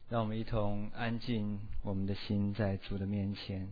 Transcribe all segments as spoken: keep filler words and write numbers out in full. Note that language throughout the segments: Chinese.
让我们一同安静我们的心在主的面前。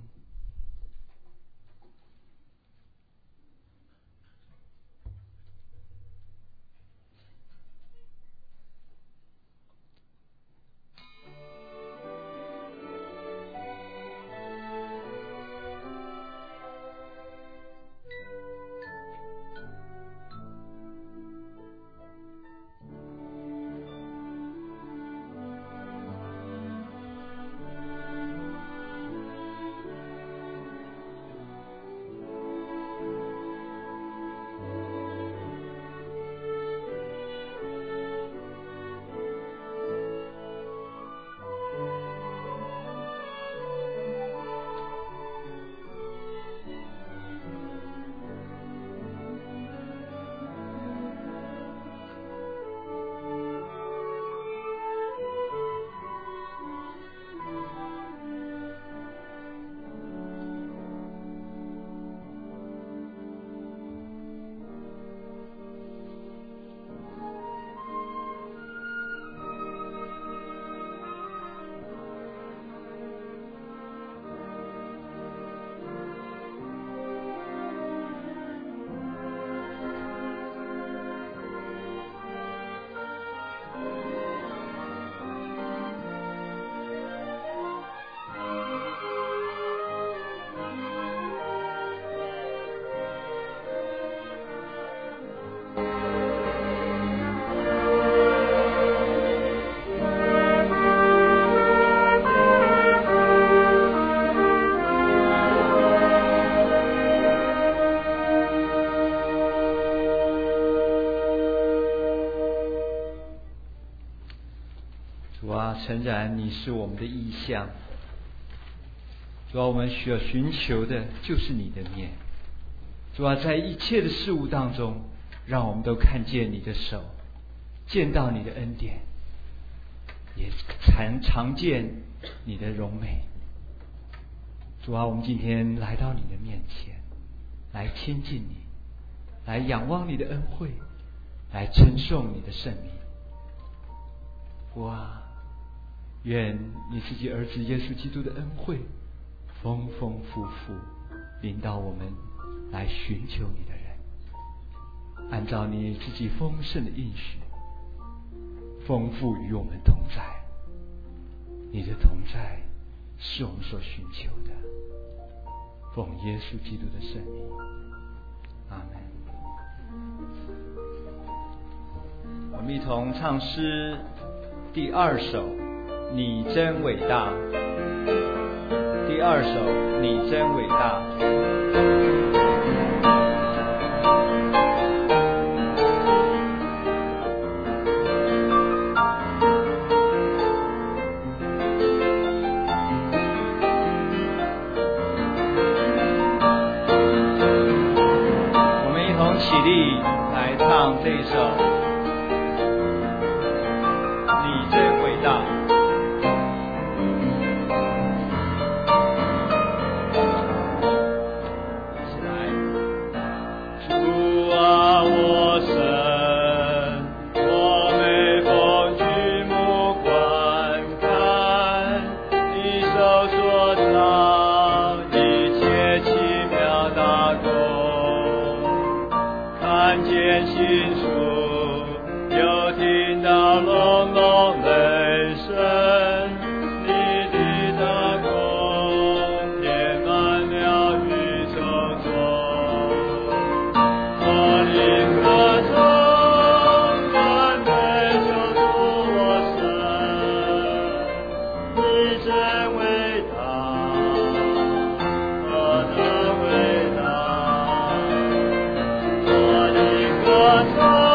诚然你是我们的意象，主啊，我们需要寻求的就是你的面。主啊，在一切的事物当中，让我们都看见你的手，见到你的恩典，也常常见你的荣美。主啊，我们今天来到你的面前，来亲近你，来仰望你的恩惠，来称颂你的圣名。父啊，愿你自己儿子耶稣基督的恩惠丰丰富富临到我们来寻求你的人，按照你自己丰盛的应许，丰富与我们同在。你的同在是我们所寻求的，奉耶稣基督的圣名，阿门。我们一同唱诗第二首，你真伟大。第二首，你真伟大。我们一同起立来唱这一首。 我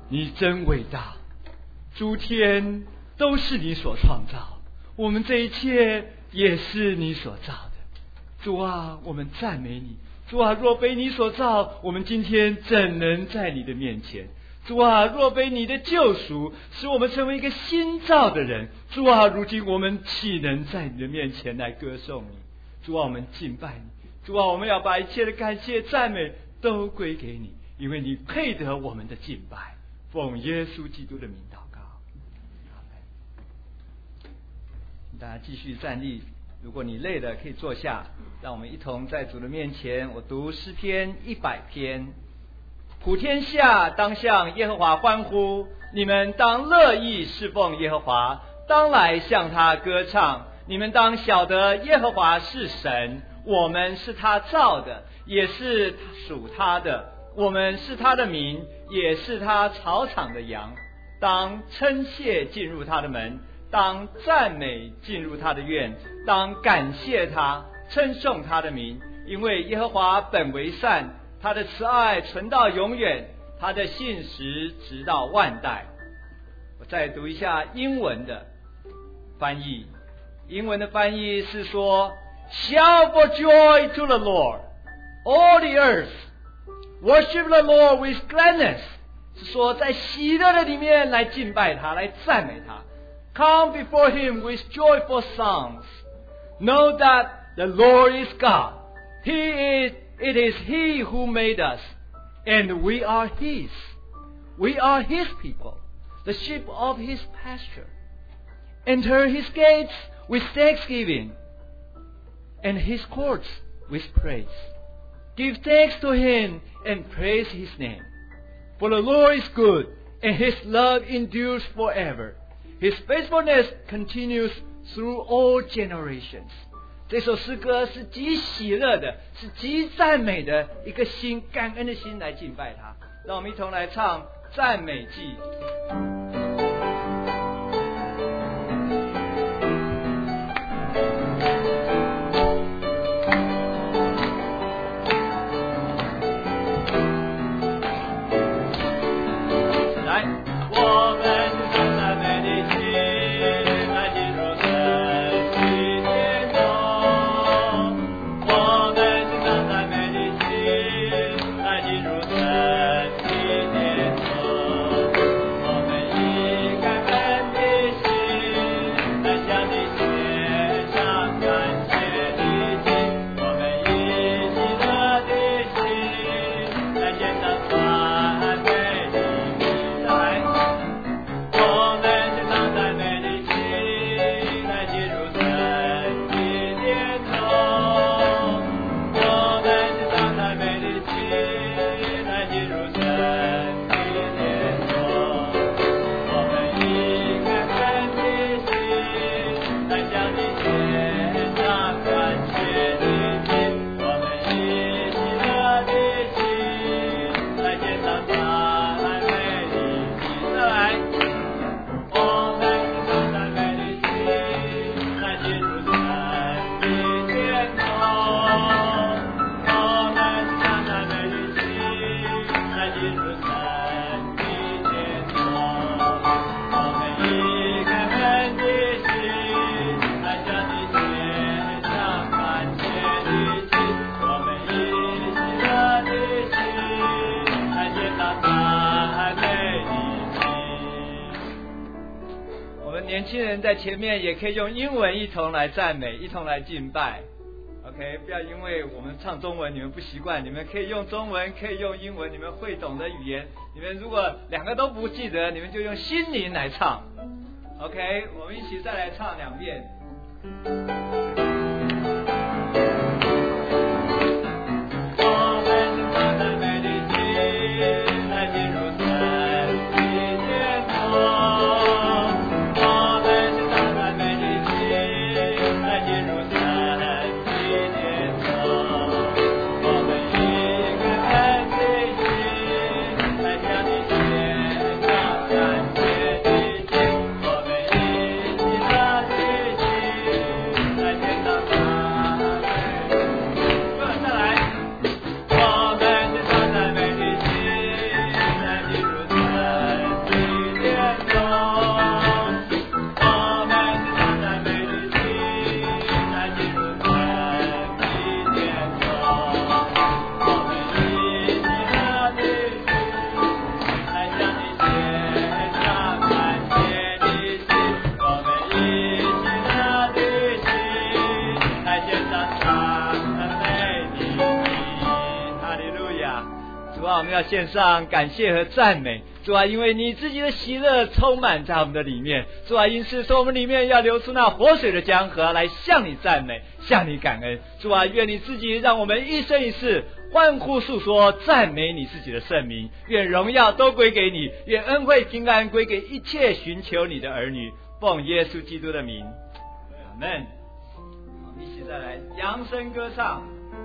你真伟大，诸天都是你所创造，我们这一切也是你所造的。主啊，我们赞美你。主啊，若非你所造，我们今天怎能在你的面前？主啊，若非你的救赎使我们成为一个新造的人，主啊，如今我们岂能在你的面前来歌颂你？主啊，我们敬拜你。主啊，我们要把一切的感谢赞美都归给你，因为你配得我们的敬拜。奉耶稣基督的名祷告，阿们。大家继续站立，如果你累了可以坐下，让我们一同在主的面前，我读诗篇一百篇。普天下当向耶和华欢呼，你们当乐意侍奉耶和华，当来向他歌唱。你们当晓得耶和华是神，我们是他造的，也是属他的，我们是他的民，也是他草场的羊。当称谢进入他的门，当赞美进入他的院，当感谢他，称颂他的名，因为耶和华本为善，他的慈爱存到永远，他的信实直到万代。我再读一下英文的翻译。英文的翻译是说 Shout for joy to the Lord, all the earth. Worship the Lord with gladness. 是说在喜乐的里面来敬拜他，来赞美他。Come before him with joyful songs. Know that the Lord is God. He is, it is he who made us, and we are his. We are his people, the sheep of his pasture. Enter his gates with thanksgiving, and his courts with praise. Give thanks to him and praise his name. For the Lord is good, and his love endures forever. His faithfulness continues through all generations. 这首诗歌是极喜乐的，是极赞美的一个心，感恩的心来敬拜他。让我们一同来唱赞美祭。年轻人在前面也可以用英文一同来赞美，一同来敬拜。OK， 不要因为我们唱中文你们不习惯，你们可以用中文，可以用英文，你们会懂的语言。你们如果两个都不记得，你们就用心灵来唱。OK， 我们一起再来唱两遍。 来啊，我们要献上感谢和赞美。主啊，因为你自己的喜乐充满在我们的里面。主啊，因此从我们里面要流出那活水的江河来向你赞美，向你感恩。主啊，愿你自己让我们一生一世欢呼诉说赞美你自己的圣名。愿荣耀都归给你，愿恩惠平安归给一切寻求你的儿女。奉耶稣基督的名，阿们。好，一起再来扬声歌唱。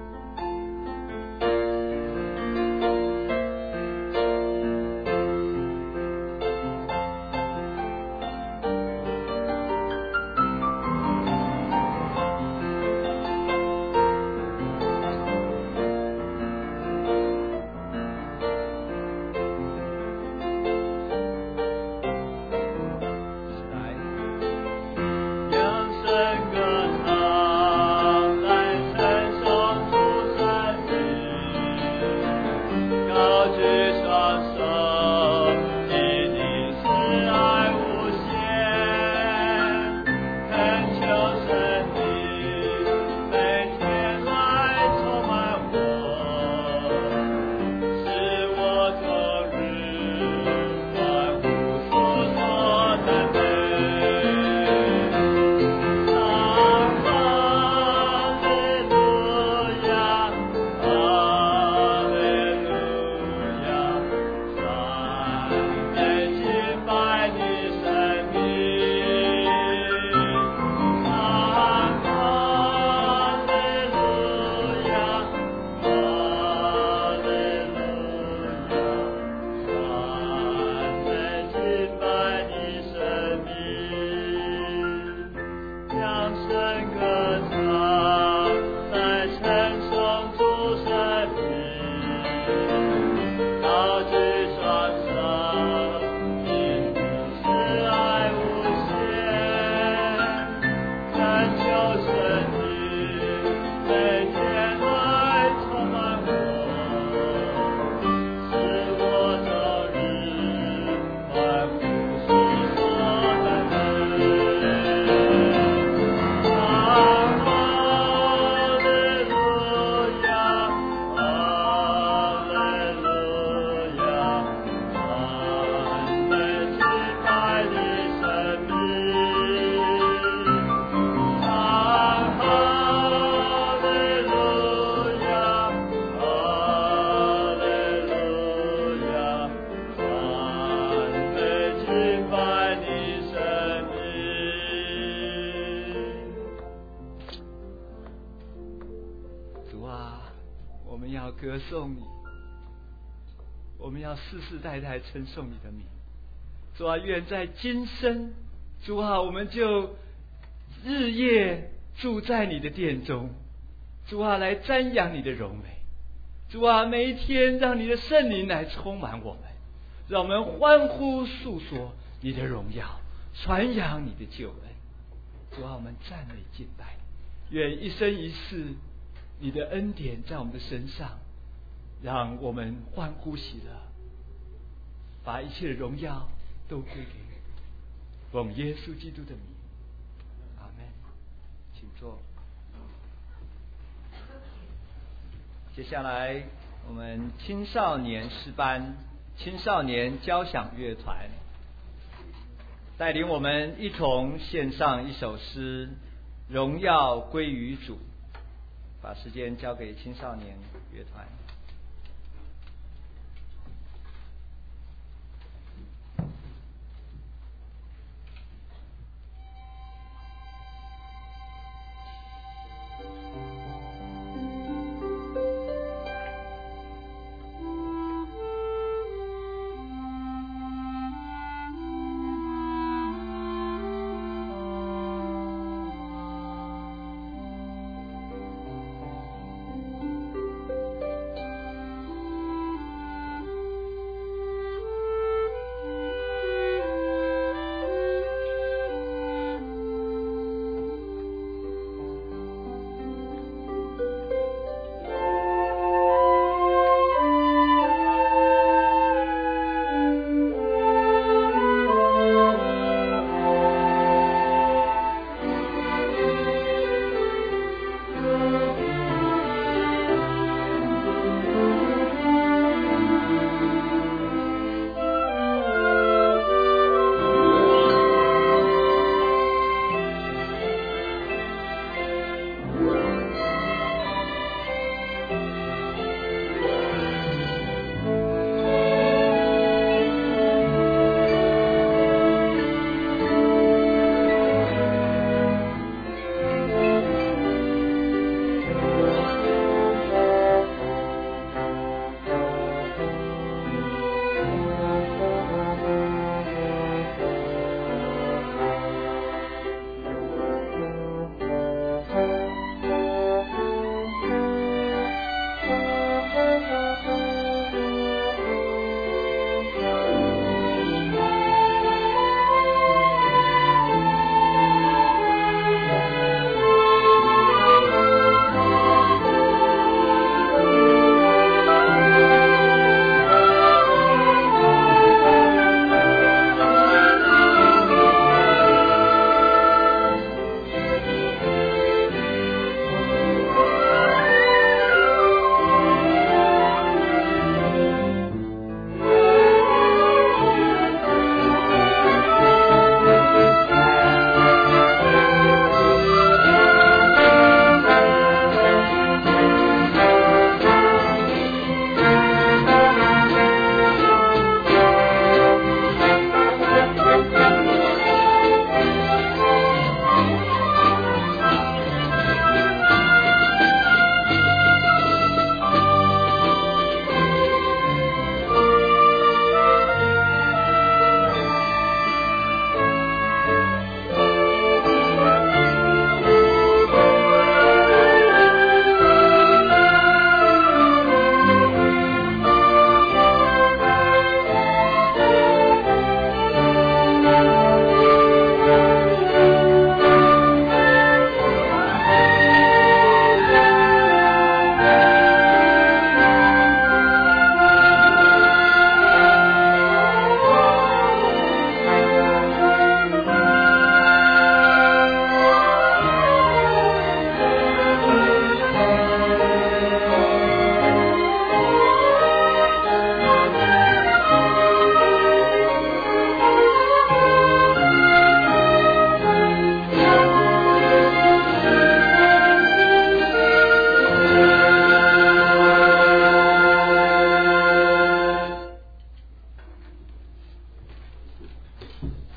歌颂你，我们要世世代代称颂你的名。主啊，愿在今生，主啊，我们就日夜住在你的殿中，主啊，来瞻仰你的荣美。主啊，每一天让你的圣灵来充满我们，让我们欢呼诉说你的荣耀，传扬你的救恩。主啊，我们赞美敬拜，愿一生一世你的恩典在我们的身上，让我们欢呼喜乐，把一切的荣耀都归给你。奉耶稣基督的名，阿们。请坐。接下来我们青少年诗班青少年交响乐团带领我们一同献上一首诗，荣耀归于主。把时间交给青少年乐团。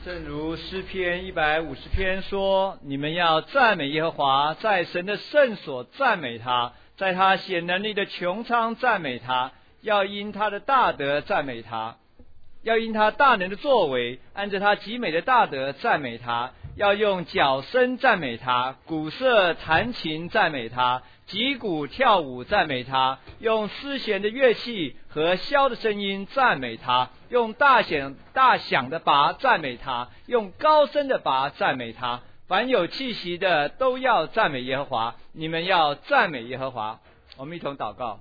正如诗篇一百五十篇说，你们要赞美耶和华，在神的圣所赞美他，在他显能力的穹苍赞美他，要因他的大德赞美他，要因他大能的作为，按着他极美的大德赞美他，要用角声赞美他，鼓瑟弹琴赞美他，击鼓跳舞赞美他，用丝弦的乐器和箫的声音赞美他，用大响大响的拔赞美他，用高声的拔赞美他。凡有气息的都要赞美耶和华，你们要赞美耶和华。我们一同祷告。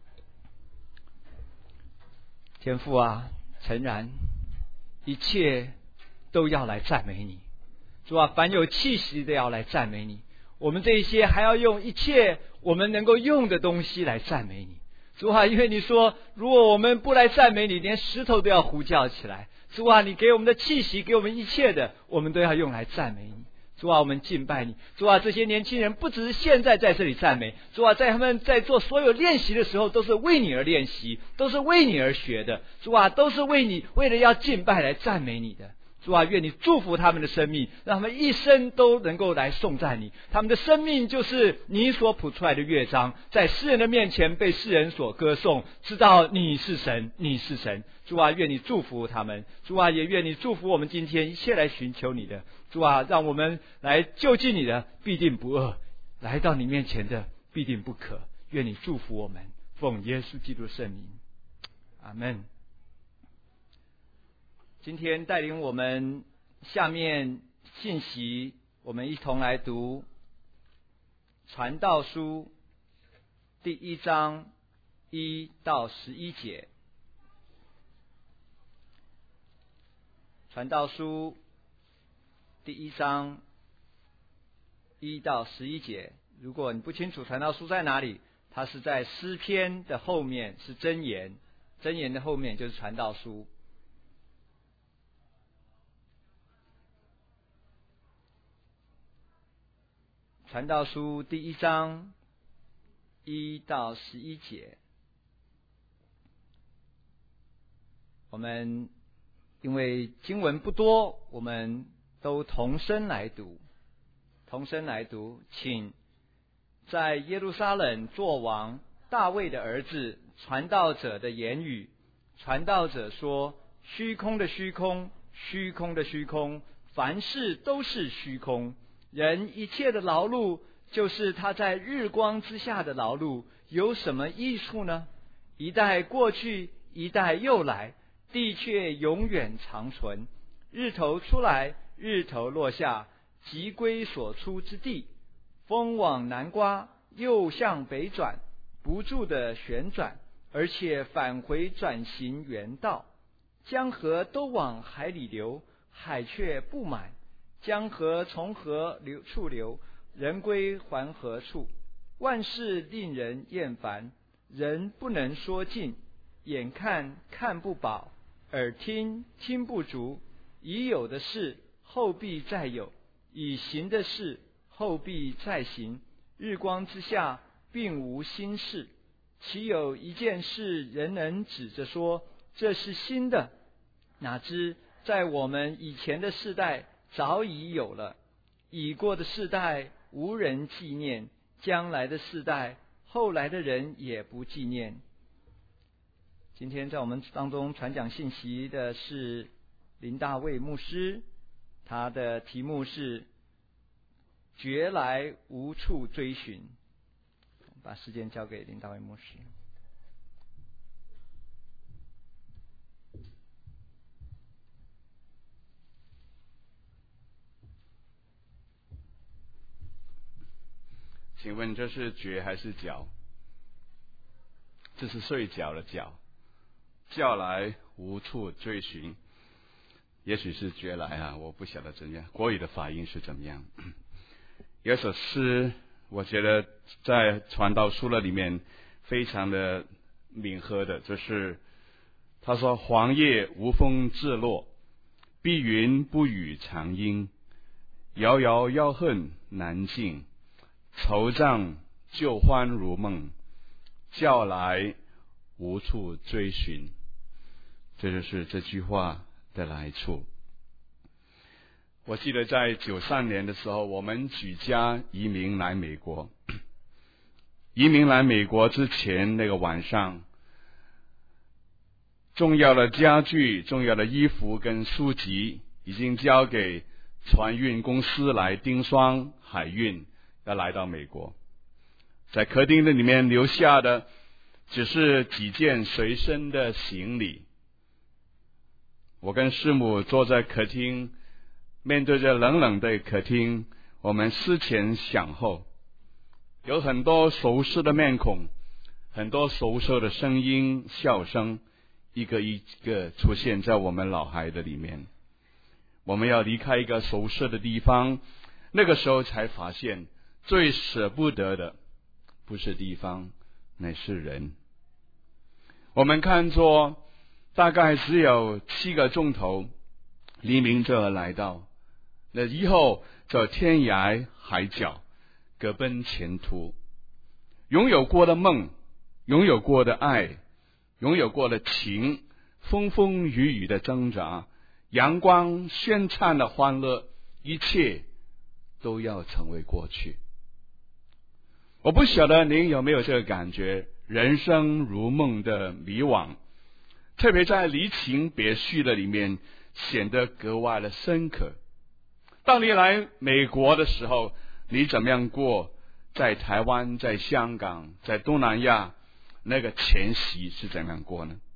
天父啊，诚然一切都要来赞美你，主啊，凡有气息的要来赞美你，我们这一些还要用一切我们能够用的东西来赞美你。主啊，因为你说如果我们不来赞美你，连石头都要呼叫起来。主啊，你给我们的气息，给我们一切的，我们都要用来赞美你。主啊，我们敬拜你。主啊，这些年轻人不只是现在在这里赞美，主啊，在他们在做所有练习的时候，都是为你而练习，都是为你而学的。主啊，都是为你为了要敬拜来赞美你的。主啊，愿你祝福他们的生命，让他们一生都能够来颂赞你。他们的生命就是你所谱出来的乐章，在世人的面前被世人所歌颂，知道你是神，你是神。主啊，愿你祝福他们。主啊，也愿你祝福我们今天一切来寻求你的。主啊，让我们来就近你的必定不饿，来到你面前的必定不渴。愿你祝福我们，奉耶稣基督的圣名，阿们。今天带领我们下面信息，我们一同来读传道书第一章一到十一节。传道书第一章一到十一节，如果你不清楚传道书在哪里，它是在诗篇的后面，是箴言，箴言的后面就是传道书。传道书第一章一到十一节，我们因为经文不多，我们都同声来读，同声来读。请在耶路撒冷作王大卫的儿子传道者的言语。传道者说：虚空的虚空，虚空的虚空，凡事都是虚空。人一切的劳碌，就是他在日光之下的劳碌，有什么益处呢？一代过去，一代又来，地却永远长存。日头出来，日头落下，即归所出之地。风往南刮，又向北转，不住的旋转，而且返回转行原道。江河都往海里流，海却不满。江河从何流处流，人归还何处？万事令人厌烦，人不能说尽。眼看看不饱，耳听听不足。已有的事后必再有，已行的事后必再行。日光之下并无新事，岂有一件事人能指着说这是新的？哪知在我们以前的世代早已有了，已过的世代无人纪念，将来的世代后来的人也不纪念。今天在我们当中传讲信息的是林大卫牧师，他的题目是绝来无处追寻。把时间交给林大卫牧师。 请问这是觉还是觉？这是睡觉的觉。觉来无处追寻，也许是觉来啊，我不晓得怎样，国语的发音是怎么样。有一首诗，我觉得在传道书了里面非常的敏和的，就是他说：黄叶无风自落，碧云不语长音，遥遥遥恨难尽，惆怅旧欢如梦，觉来无处追寻。这就是这句话的来处。 我记得在九三年的时候，我们举家移民来美国。移民来美国之前那个晚上，重要的家具、重要的衣服跟书籍已经交给船运公司来盯双海运，要来到美国。在客厅的里面留下的只是几件随身的行李。我跟师母坐在客厅，面对着冷冷的客厅，我们思前想后，有很多熟悉的面孔，很多熟悉的声音、笑声，一个一个出现在我们脑海的里面。我们要离开一个熟悉的地方，那个时候才发现，最舍不得的不是地方，乃是人。我们看作大概只有七个钟头，黎明就要来到，那以后就天涯海角，各奔前途。拥有过的梦，拥有过的爱，拥有过的情，风风雨雨的挣扎，阳光绚灿的欢乐，一切都要成为过去。我不晓得您有没有这个感觉，人生如梦的迷惘，特别在离情别绪的里面显得格外的深刻。当你来美国的时候，你怎么样过？在台湾、在香港、在东南亚，那个前夕是怎么样过呢？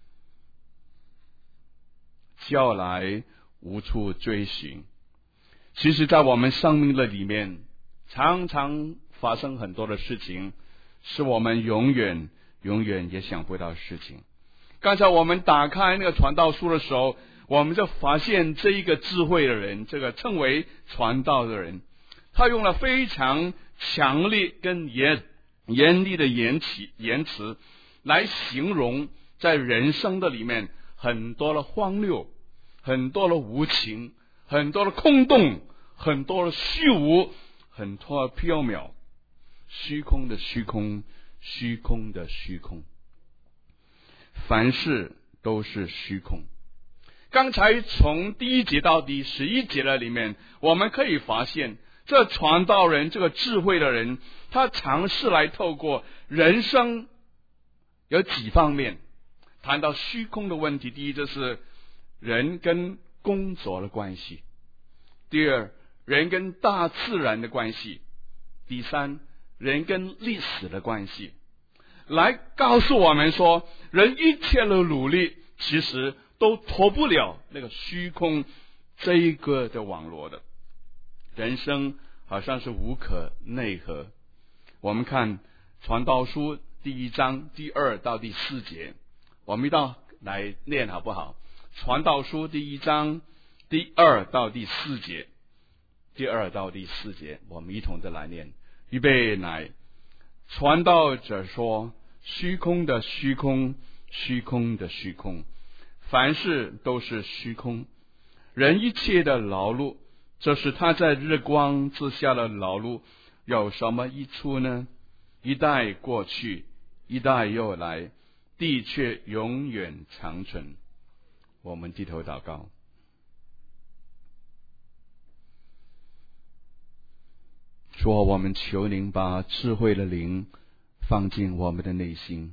叫来无处追寻。其实在我们生命的里面，常常发生很多的事情，是我们永远永远也想不到的事情。刚才我们打开那个传道书的时候，我们就发现这一个智慧的人，这个称为传道的人，他用了非常强烈跟严严厉的言辞言辞来形容在人生的里面很多的荒谬，很多的无情，很多的空洞，很多的虚无，很多的缥缈，虚空的虚空，虚空的虚空，凡事都是虚空。刚才从第一节到第十一节的里面，我们可以发现，这传道人，这个智慧的人，他尝试来透过人生有几方面谈到虚空的问题。第一，就是人跟工作的关系；第二，人跟大自然的关系；第三，人跟历史的关系，来告诉我们说，人一切的努力其实都脱不了那个虚空这一个的网络的。人生好像是无可奈何。我们看传道书第一章第二到第四节，我们一道来念好不好？传道书第一章第二到第四节，第二到第四节，我们一同的来念。预备来。传道者说，虚空的虚空，虚空的虚空，凡事都是虚空。人一切的劳碌，这是他在日光之下的劳碌，有什么益处呢？一代过去，一代又来，地却永远长存。我们低头祷告。主啊，我们求您把智慧的灵放进我们的内心。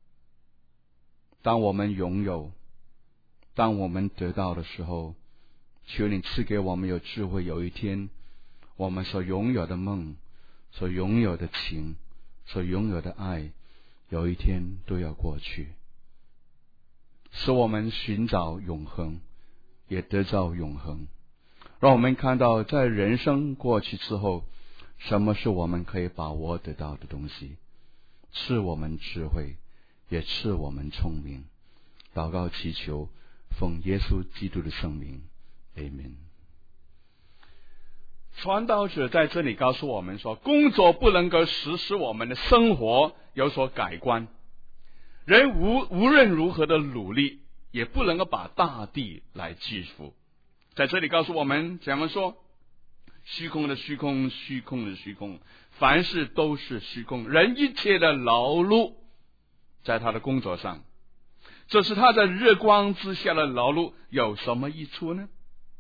当我们拥有，当我们得到的时候，求你赐给我们有智慧。有一天，我们所拥有的梦，所拥有的情，所拥有的爱，有一天都要过去，使我们寻找永恒，也得到永恒。让我们看到在人生过去之后，什么是我们可以把握得到的东西。赐我们智慧，也赐我们聪明。祷告祈求，奉耶稣基督的圣名，Amen。传道者在这里告诉我们说，工作不能够实施我们的生活有所改观，人无无论如何的努力，也不能够把大地来祝福。在这里告诉我们怎么说，虚空的虚空，虚空的虚空，凡事都是虚空。人一切的劳碌在他的工作上，这是他在日光之下的劳碌，有什么益处呢？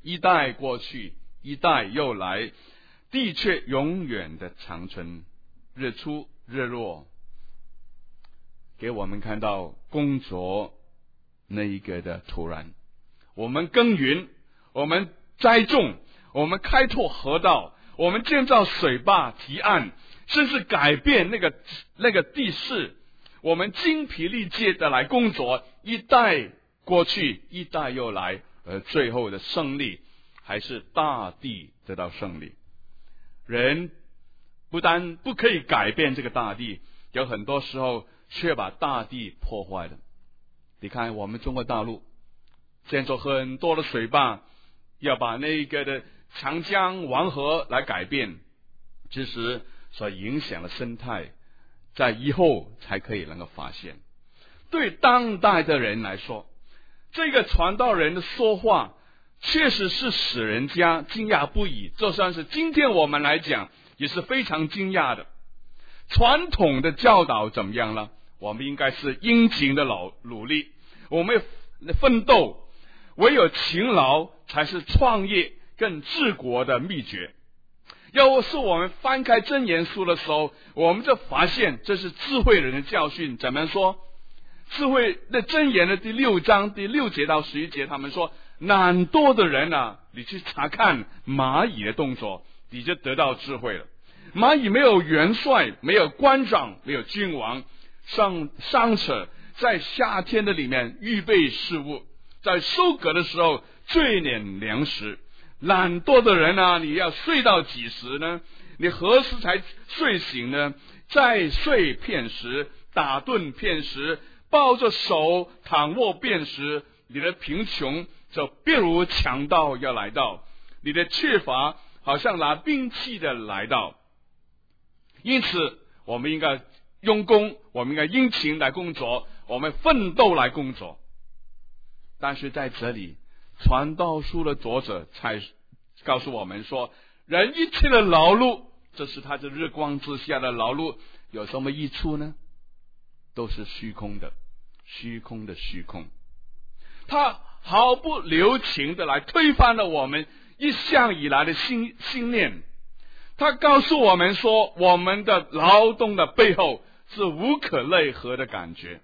一代过去，一代又来，地却永远的长存。日出日落，给我们看到工作那一个的突然。我们耕耘，我们栽种，我们开拓河道，我们建造水坝堤岸，甚至改变那个那个地势，我们精疲力竭的来工作，一代过去，一代又来，而最后的胜利还是大地得到胜利。人不但不可以改变这个大地，有很多时候却把大地破坏了。你看我们中国大陆建造很多的水坝，要把那个的长江黄河来改变，其实所影响的生态在以后才可以能够发现。对当代的人来说，这个传道人的说话确实是使人家惊讶不已，就算是今天我们来讲也是非常惊讶的。传统的教导怎么样呢？我们应该是殷勤的劳努力，我们奋斗，唯有勤劳才是创业更治国的秘诀。要是我们翻开箴言书的时候，我们就发现这是智慧人的教训。怎么说？智慧的箴言的第六章第六节到十一节，他们说，懒惰的人啊，你去查看蚂蚁的动作，你就得到智慧了。蚂蚁没有元帅，没有官长，没有君王，上上者在夏天的里面预备事物，在收割的时候追敛粮食。懒惰的人啊，你要睡到几时呢？你何时才睡醒呢？再睡片时，打盹片时，抱着手躺卧片时，你的贫穷就必如强盗要来到，你的缺乏好像拿兵器的来到。因此我们应该用功，我们应该殷勤来工作，我们奋斗来工作。但是在这里传道书的作者才告诉我们说，人一切的劳碌，这是他的日光之下的劳碌，有什么益处呢？都是虚空的，虚空的虚空。他毫不留情的来推翻了我们一向以来的信信念。他告诉我们说，我们的劳动的背后是无可奈何的感觉，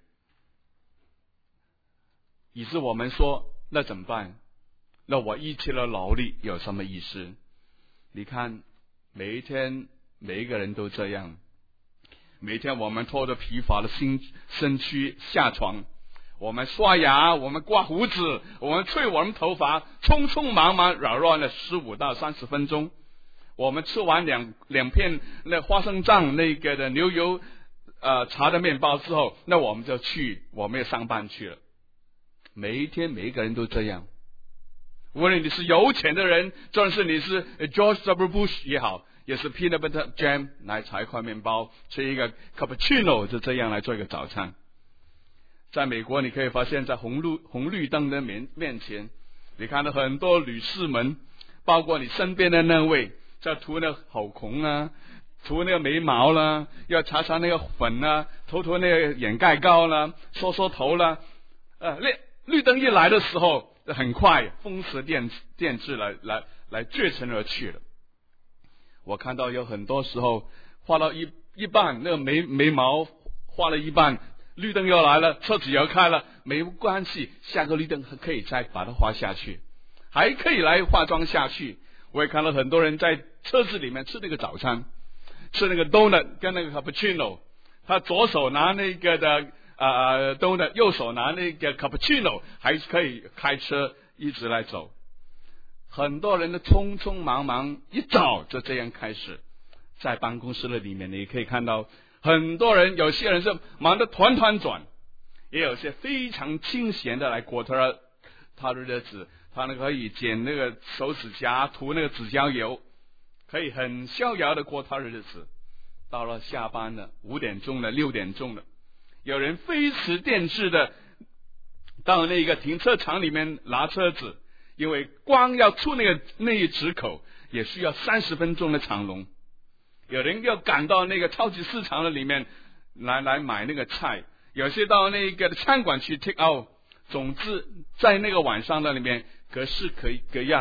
以致我们说，那怎么办？那我一切的劳力有什么意思？你看每一天每一个人都这样，每天我们拖着疲乏的身身躯下床，我们刷牙，我们刮胡子，我们吹我们头发，匆匆忙忙扰乱了十五到三十分钟。我们吃完两两片那花生酱那个的牛油呃茶的面包之后，那我们就去我们要上班去了。每一天每一个人都这样，无论你是有钱的人，就算是你是 George W. Bush 也好，也是 peanut butter jam 奶茶一块面包，吃一个 cappuccino， 就这样来做一个早餐。在美国你可以发现，在红绿红绿灯的面面前，你看到很多女士们，包括你身边的那位，在涂那个口红啊，涂那个眉毛啦，要擦擦那个粉啦，涂涂那个掩盖膏啦，梳梳头啦。呃，绿绿灯一来的时候，很快风驰电电掣来来来绝尘而去了。我看到有很多时候画到一一半，那个眉眉毛画了一半，绿灯又来了，车子又开了，没关系，下个绿灯可以再把它画下去，还可以来化妆下去。我也看到很多人在车子里面吃那个早餐，吃那个 donut 跟那个 cappuccino， 他左手拿那个的呃 donut， 右手拿那个 cappuccino， 还可以开车一直来走。很多人的匆匆忙忙一早就这样开始。在办公室的里面，你可以看到很多人，有些人是忙得团团转，也有些非常清闲的来过他他的日子。他那个可以剪那个手指甲，涂那个指甲油，可以很逍遥的过他的日子。到了下班了，五点钟了，六点钟了，有人飞驰电掣的到那个停车场里面拿车子，因为光要出那个那一直口也需要三十分钟的长龙。有人要赶到那个超级市场的里面来来买那个菜，有些到那个餐馆去 take out。总之在那个晚上的里面，各式各各样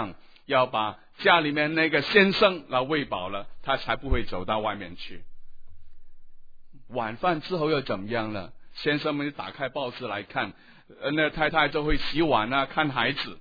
要把家里面那个先生来喂饱了，他才不会走到外面去。晚饭之后又怎么样了？先生们打开报纸来看，呃，那太太就会洗碗啊，看孩子。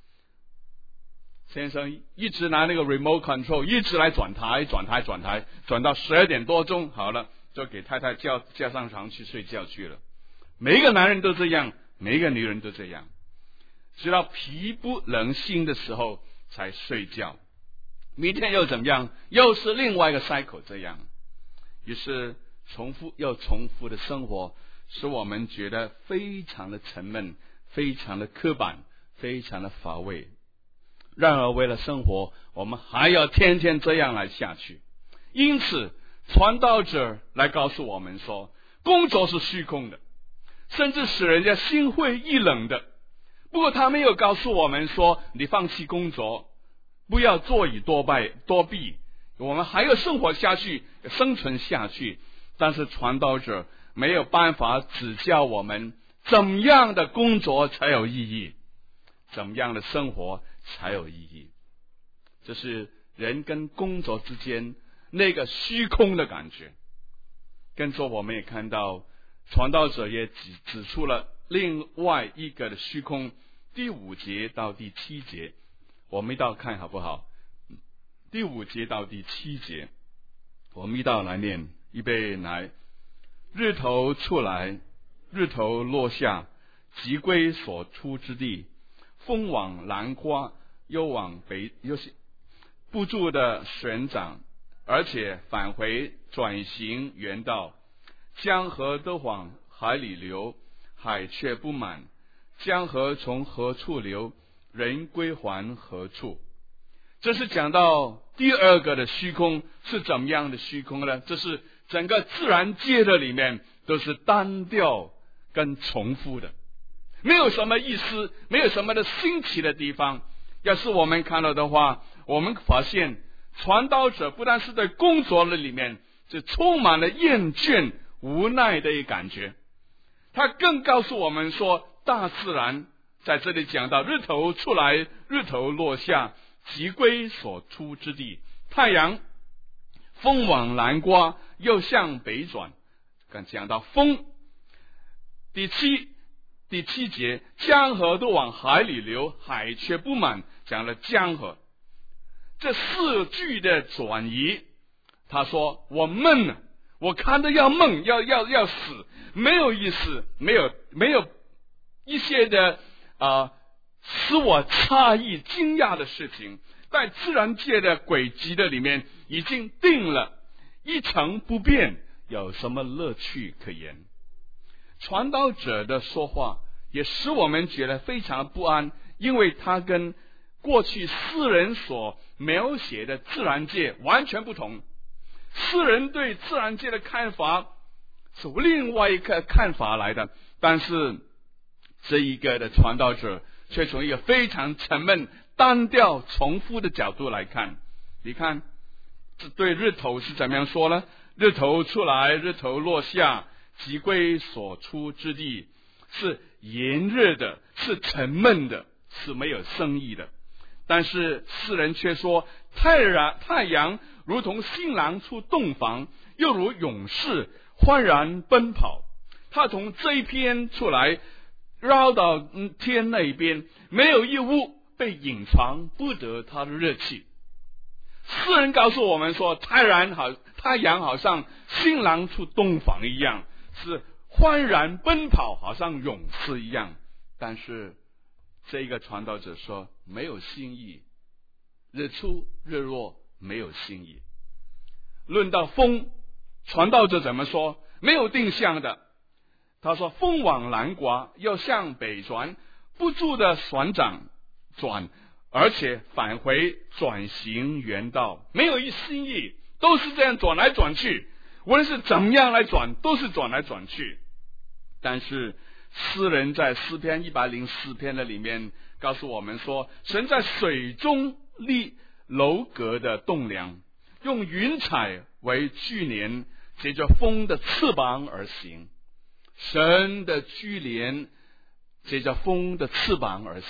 先生一直拿那个 remote control， 一直来转台、转台、转台，转到十二点多钟，好了，就给太太叫叫上床去睡觉去了。每一个男人都这样，每一个女人都这样，直到疲不能兴的时候才睡觉。明天又怎么样？又是另外一个 cycle 这样。于是重复又重复的生活，使我们觉得非常的沉闷，非常的刻板，非常的乏味。然而为了生活，我们还要天天这样来下去。因此传道者来告诉我们说，工作是虚空的，甚至使人家心灰意冷的。不过他没有告诉我们说，你放弃工作，不要坐以多败多避，我们还要生活下去，生存下去。但是传道者没有办法指教我们怎么样的工作才有意义，怎么样的生活才有意义。这是人跟工作之间那个虚空的感觉。跟着我们也看到传道者也指指出了另外一个的虚空。第五节到第七节我们一道看好不好？第五节到第七节我们一道来念，预备来。日头出来，日头落下，即归所出之地，风往南刮，又往北，又是不住的旋转，而且返回转行原道。江河都往海里流，海却不满。江河从何处流，人归还何处。这是讲到第二个的虚空是怎么样的虚空呢？这是整个自然界的里面都是单调跟重复的，没有什么意思，没有什么的新奇的地方。要是我们看到的话，我们发现传道者不但是在工作的里面就充满了厌倦无奈的一感觉，他更告诉我们说，大自然在这里讲到日头出来，日头落下，即归所出之地。太阳风往南刮，又向北转。刚讲到风。第七第七节，江河都往海里流，海却不满，讲了江河。这四句的转移，他说我闷了，我看着要闷，要要要死，没有意思，没有没有一些的啊、呃、使我诧异惊讶的事情，在自然界的轨迹的里面已经定了，一成不变，有什么乐趣可言？传道者的说话也使我们觉得非常不安，因为他跟过去诗人所描写的自然界完全不同。诗人对自然界的看法是另外一个看法来的，但是这一个的传道者却从一个非常沉闷、单调、重复的角度来看。你看，这对日头是怎么样说呢？日头出来，日头落下，即归所出之地，是炎热的，是沉闷的，是没有生意的。但是诗人却说，太阳太阳如同新郎出洞房，又如勇士欢然奔跑。他从这一边出来，绕到天那一边，没有一物被隐藏不得他的热气。诗人告诉我们说，太阳好，太阳好像新郎出洞房一样，是欢然奔跑，好像勇士一样。但是这个传道者说没有新意，日出日落没有新意。论到风，传道者怎么说？没有定向的。他说风往南刮，又向北转，不住的旋转转，而且返回转行原道，没有一新意，都是这样转来转去，无论是怎么样来转，都是转来转去。但是诗人在诗篇一百零四篇的里面告诉我们说，神在水中立楼阁的栋梁，用云彩为居帘，借着风的翅膀而行。神的居帘借着风的翅膀而行，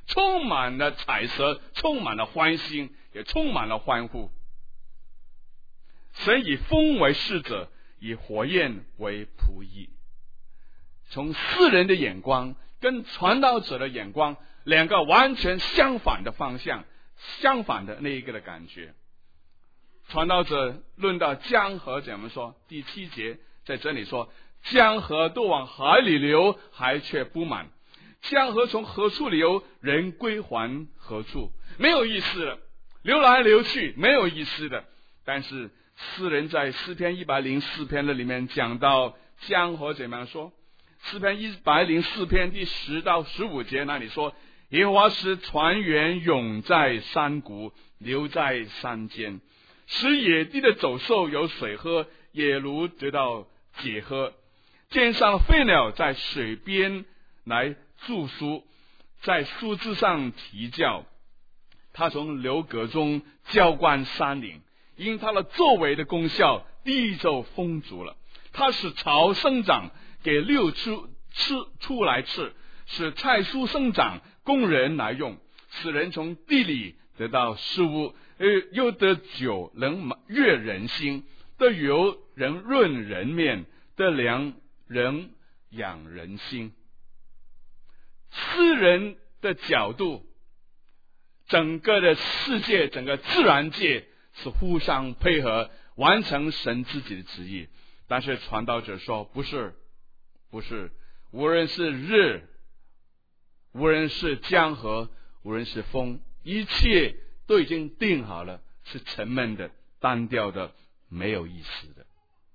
充满了彩色，充满了欢欣，也充满了欢呼。神以风为使者，以火焰为仆役。从世人的眼光跟传道者的眼光，两个完全相反的方向，相反的那一个的感觉。传道者论到江河怎么说？第七节在这里说，江河都往海里流，海却不满。江河从何处流，人归还何处。没有意思了，流来流去没有意思的。但是诗人在诗篇一百零四篇的里面讲到江河怎么样说？诗篇一百零四篇第十到十五节那里说，耶和华使泉源涌在山谷，流在山间，使野地的走兽有水喝，野驴得到解喝。天上的飞鸟在水边来住宿，在树枝上啼叫。他从流阁中浇灌山岭，因他的作为的功效，地就丰足了。他使草生长，给六畜吃出来吃，使菜蔬生长，供人来用，使人从地里得到食物，呃，又得酒能悦人心，得油能润人面，得粮能养人心。诗人的角度，整个的世界，整个自然界是互相配合，完成神自己的旨意。但是传道者说，不是，不是，无论是日，无论是江河，无论是风，一切都已经定好了，是沉闷的、单调的、没有意思的。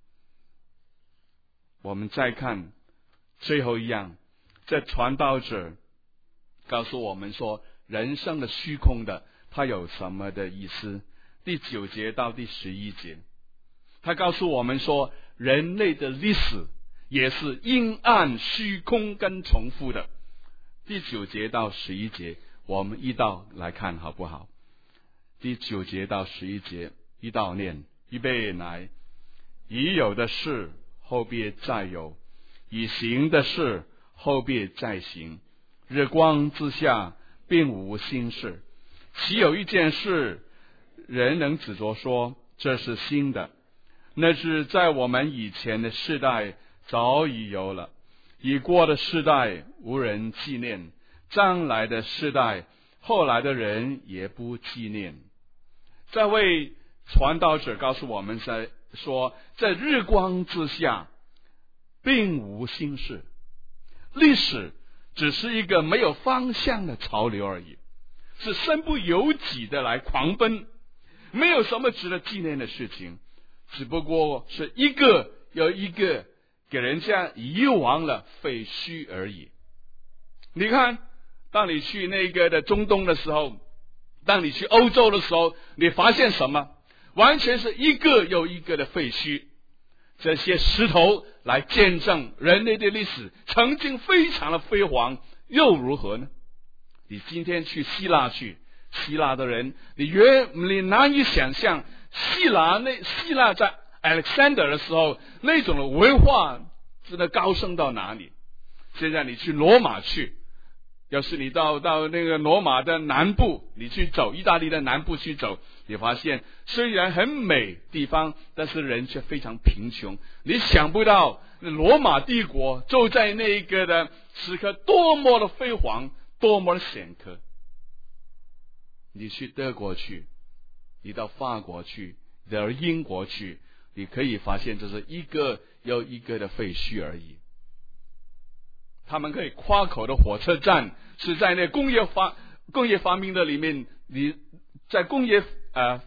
我们再看最后一样，这传道者告诉我们说，人生的虚空的，它有什么的意思？第九节到第十一节，他告诉我们说，人类的历史也是阴暗、虚空跟重复的。第九节到十一节，我们一道来看好不好？第九节到十一节，一道念，预备来。已有的事后必再有，已行的事后必再行。日光之下并无新事，岂有一件事人能指着说这是新的？那是在我们以前的世代早已有了，已过的世代无人纪念，将来的世代后来的人也不纪念。这位传道者告诉我们说，在日光之下并无新事，历史只是一个没有方向的潮流而已，是身不由己的来狂奔，没有什么值得纪念的事情，只不过是一个又一个给人家遗忘了废墟而已。你看，当你去那个的中东的时候，当你去欧洲的时候，你发现什么？完全是一个又一个的废墟。这些石头来见证人类的历史曾经非常的辉煌，又如何呢？你今天去希腊去，希腊的人，你原你难以想象，希腊那希腊在 Alexander 的时候那种的文化真的高升到哪里。现在你去罗马去，要是你到到那个罗马的南部，你去走意大利的南部去走，你发现虽然很美地方，但是人却非常贫穷。你想不到罗马帝国就在那个的时刻多么的辉煌，多么的显赫。你去德国去，你到法国去，你到英国去，你可以发现这是一个又一个的废墟而已。他们可以夸口的火车站是在那工业发工业发明的里面，你在工业呃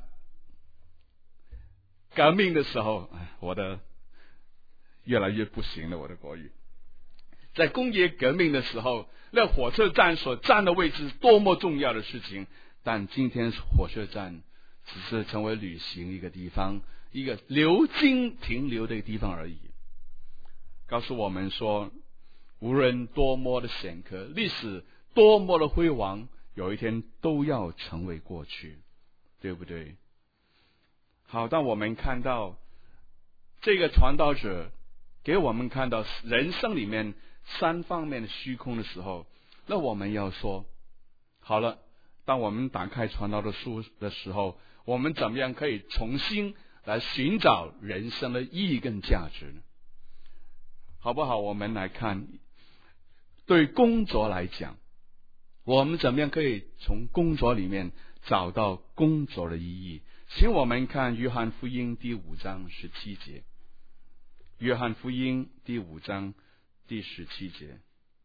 革命的时候，哎，我的越来越不行了，我的国语。在工业革命的时候，那火车站所占的位置多么重要的事情，但今天火车站只是成为旅行一个地方，一个流经停留的地方而已。告诉我们说，无论多么的显赫，历史多么的辉煌，有一天都要成为过去，对不对？好，当我们看到这个传道者给我们看到人生里面三方面的虚空的时候，那我们要说， 好了，当我们打开传道的书的时候，我们怎么样可以重新来寻找人生的意义跟价值呢？好不好？我们来看，对工作来讲，我们怎么样可以从工作里面找到工作的意义？请我们看约翰福音第五章十七节。约翰福音第五章第十七节。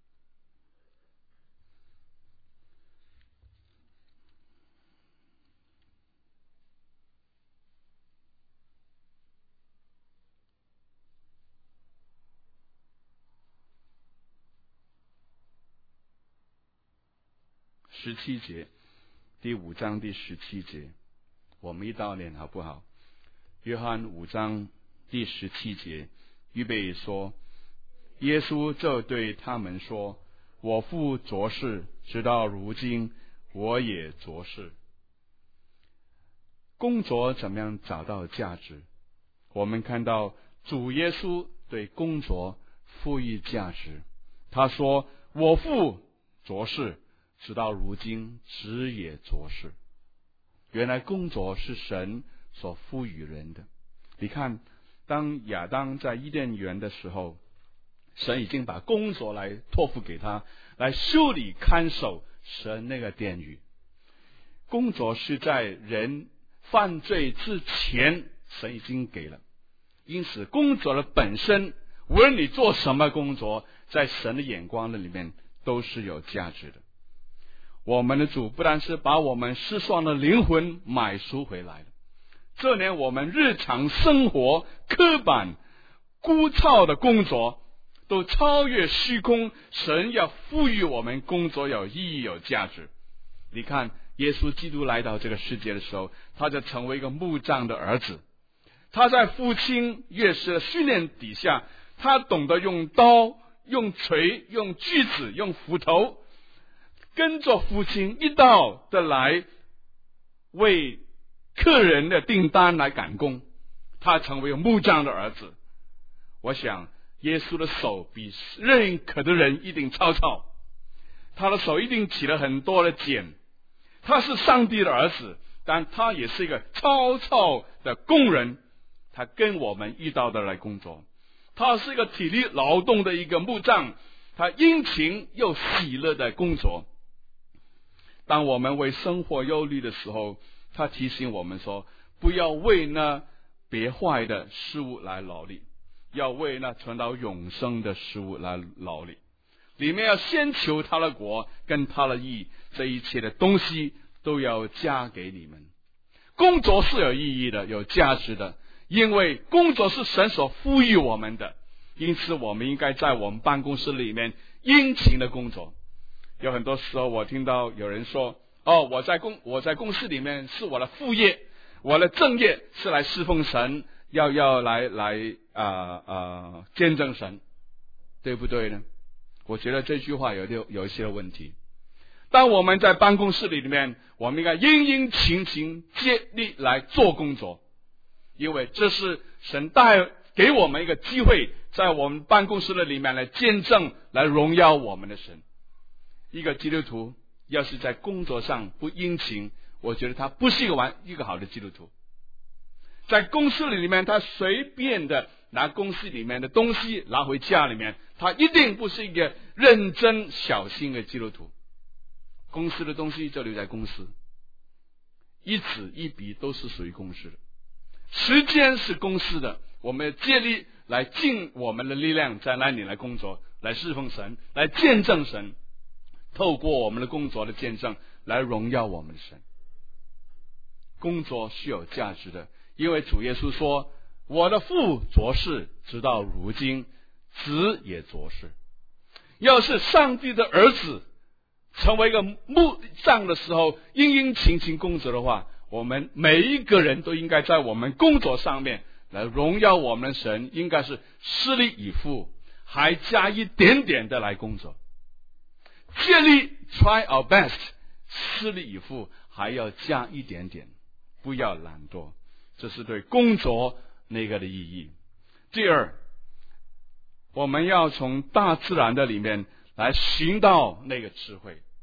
十七节，第五章第十七节，我们一道念好不好？约翰五章第十七节，预备说，耶稣就对他们说，我父做事，直到如今我也做事。工作怎么样找到价值？我们看到主耶稣对工作赋予价值，他说，我父做事，直到如今只也做事。原来工作是神所赋予人的。你看，当亚当在伊甸园的时候，神已经把工作来托付给他，来修理看守神那个殿宇。工作是在人犯罪之前神已经给了，因此工作的本身，无论你做什么工作，在神的眼光的里面都是有价值的。我们的主不但是把我们失丧的灵魂买赎回来了，这连我们日常生活刻板枯燥的工作都超越虚空，神要赋予我们工作有意义有价值。你看耶稣基督来到这个世界的时候，他就成为一个木匠的儿子，他在父亲乐师的训练底下，他懂得用刀用锤用锯子用斧头，跟着父亲一道的来为客人的订单来赶工，他成为木匠的儿子。我想耶稣的手比认可的人一定超超，他的手一定起了很多的茧。他是上帝的儿子，但他也是一个超超的工人，他跟我们一道的来工作。他是一个体力劳动的一个木匠，他殷勤又喜乐的工作。当我们为生活忧虑的时候，他提醒我们说，不要为那别坏的事物来劳力，要为那存到永生的事物来劳力。里面要先求他的国跟他的义，这一切的东西都要加给你们。工作是有意义的，有价值的，因为工作是神所赋予我们的，因此我们应该在我们办公室里面殷勤的工作。有很多时候我听到有人说，哦，我在公我在公司里面是我的副业，我的正业是来侍奉神，要要来来啊啊、呃呃、见证神，对不对呢？我觉得这句话有有有一些问题。当我们在办公室里面，我们应该殷殷勤勤竭力来做工作，因为这是神带给我们一个机会，在我们办公室的里面来见证，来荣耀我们的神。一个基督徒要是在工作上不殷勤，我觉得他不是一个完一个好的基督徒。在公司里面，他随便的拿公司里面的东西拿回家里面，他一定不是一个认真小心的基督徒。公司的东西就留在公司，一纸一笔都是属于公司的，时间是公司的，我们竭力来尽我们的力量在那里来工作，来侍奉神，来见证神，透过我们的工作的见证来荣耀我们的神。工作是有价值的，因为主耶稣说，我的父做事，直到如今子也做事。要是上帝的儿子成为一个木匠的时候殷殷勤勤工作的话，我们每一个人都应该在我们工作上面来荣耀我们的神，应该是施力以赴，还加一点点的来工作，竭力 try our best， 施力以赴，还要加一点点，不要懒惰，这是对工作那个的意义。第二，我们要从大自然的里面来寻到那个智慧。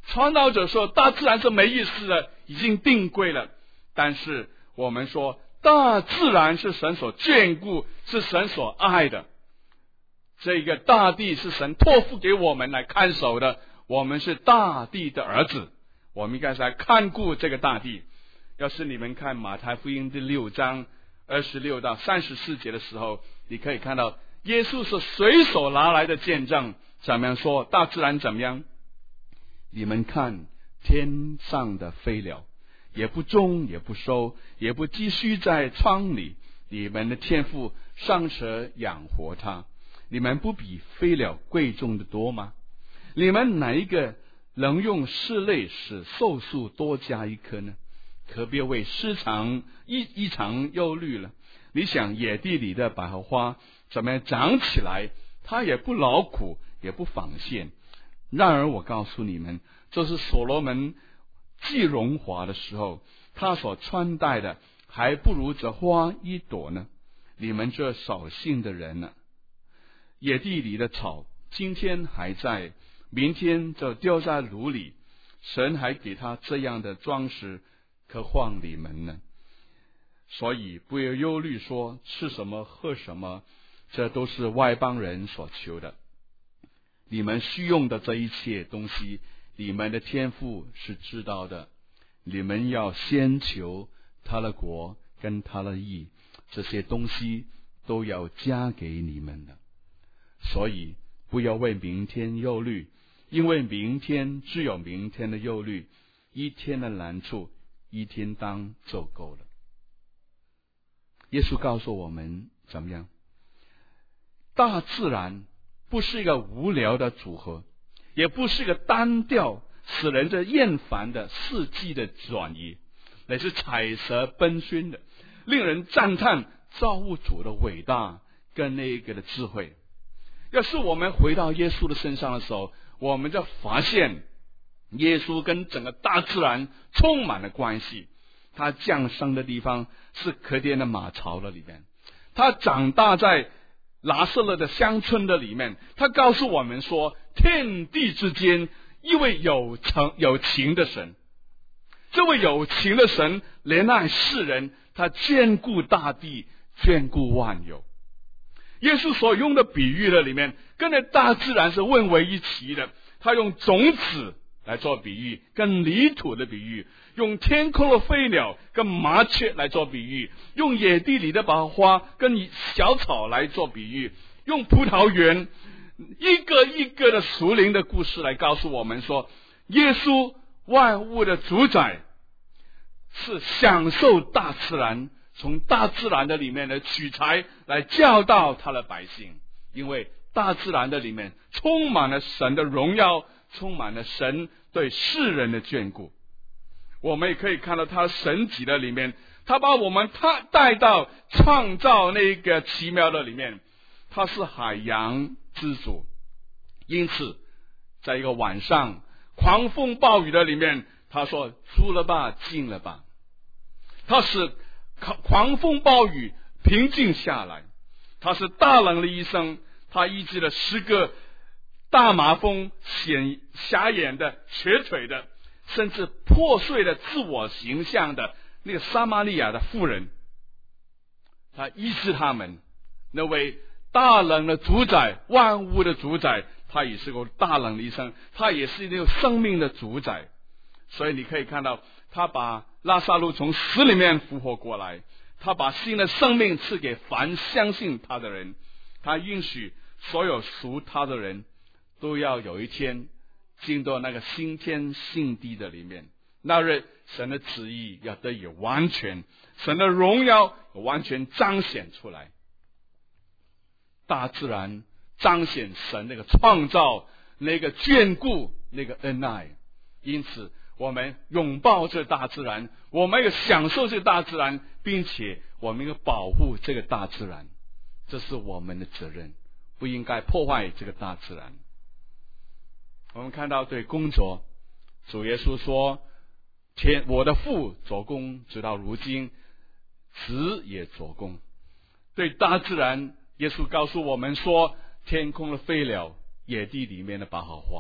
传道者说大自然是没意思的，已经定规了。但是我们说大自然是神所眷顾，是神所爱的。这个大地是神托付给我们来看守的，我们是大地的儿子，我们应该是来看顾这个大地。要是你们看马太福音第六章二十六到三十四节的时候，你可以看到耶稣是随手拿来的见证，怎么样说大自然怎么样？你们看天上的飞鸟，也不种也不收，也不积蓄在仓里，你们的天父尚且养活它，你们不比飞鸟贵重的多吗？你们哪一个能用室内使寿数多加一颗呢？可别为市场一一场忧虑了。你想野地里的百合花怎么样长起来，它也不劳苦也不纺线。然而我告诉你们，这是所罗门既荣华的时候，他所穿戴的还不如这花一朵呢。你们这少信的人呢、啊，野地里的草今天还在，明天就丢在炉里，神还给他这样的装饰，何况你们呢？所以不要忧虑说吃什么喝什么，这都是外邦人所求的。你们需用的这一切东西，你们的天父是知道的。你们要先求他的国跟他的义，这些东西都要加给你们的。所以不要为明天忧虑，因为明天只有明天的忧虑，一天的难处一天当就够了。耶稣告诉我们怎么样？大自然不是一个无聊的组合，也不是一个单调使人的厌烦的四季的转移，乃是彩色奔熏的，令人赞叹造物主的伟大跟那个的智慧。要是我们回到耶稣的身上的时候，我们就发现耶稣跟整个大自然充满了关系。他降生的地方是可怜的马槽的里面，他长大在拿撒勒的乡村的里面。他告诉我们说，天地之间一位有情有情的神，这位有情的神怜爱世人，他眷顾大地，眷顾万有。耶稣所用的比喻的里面跟那大自然是混为一齐的，他用种子来做比喻，跟泥土的比喻，用天空的飞鸟跟麻雀来做比喻，用野地里的百合花跟小草来做比喻，用葡萄园一个一个的属灵的故事来告诉我们说，耶稣万物的主宰是享受大自然，从大自然的里面的取材来教导他的百姓，因为大自然的里面充满了神的荣耀，充满了神对世人的眷顾。我们也可以看到他神迹的里面，他把我们他带到创造那个奇妙的里面，他是海洋之主。因此在一个晚上狂风暴雨的里面，他说出了吧，进了吧。他是狂风暴雨平静下来，他是大能的医生，他医治了十个大麻风、显瞎眼的、瘸腿的，甚至破碎的自我形象的那个撒玛利亚的妇人，他医治他们。那位大能的主宰，万物的主宰，他也是个大能的医生，他也是那个生命的主宰。所以你可以看到，他把拉撒路从死里面复活过来，他把新的生命赐给凡相信他的人，他允许所有属他的人都要有一天进到那个新天新地的里面。那日神的旨意要得以完全，神的荣耀完全彰显出来。大自然彰显神那个创造，那个眷顾，那个恩爱。因此我们拥抱这大自然，我们要享受这个大自然，并且我们要保护这个大自然，这是我们的责任，不应该破坏这个大自然。我们看到对工作，主耶稣说，天我的父做工直到如今，子也做工。对大自然，耶稣告诉我们说，天空的飞鸟，野地里面的百合花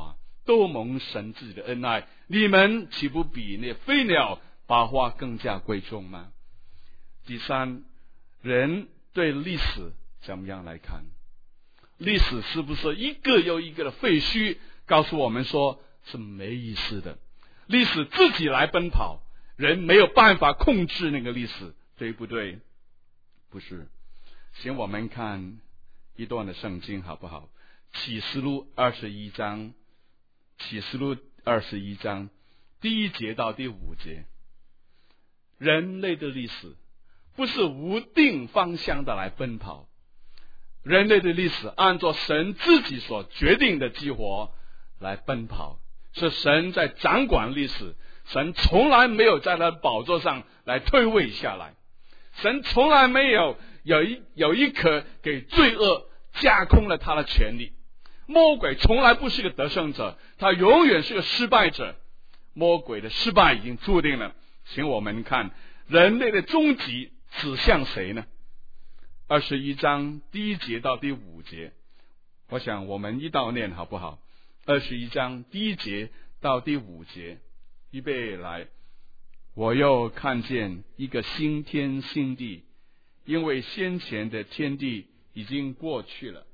都蒙神自己的恩爱，你们岂不比那飞鸟拔花更加贵重吗？第三，人对历史怎么样来看？历史是不是一个又一个的废墟，告诉我们说是没意思的？历史自己来奔跑，人没有办法控制那个历史，对不对？不是。请我们看一段的圣经好不好？启示录二十一章，启示录二十一章第一节到第五节。人类的历史不是无定方向的来奔跑，人类的历史按照神自己所决定的计划来奔跑，是神在掌管历史，神从来没有在他的宝座上来退位下来，神从来没有有一有一刻给罪恶架空了他的权利。魔鬼从来不是个得胜者，他永远是个失败者。魔鬼的失败已经注定了。请我们看人类的终极指向谁呢？二十一章第一节到第五节，我想我们一道念好不好？二十一章第一节到第五节，预备来。我又看见一个新天新地，因为先前的天地已经过去了。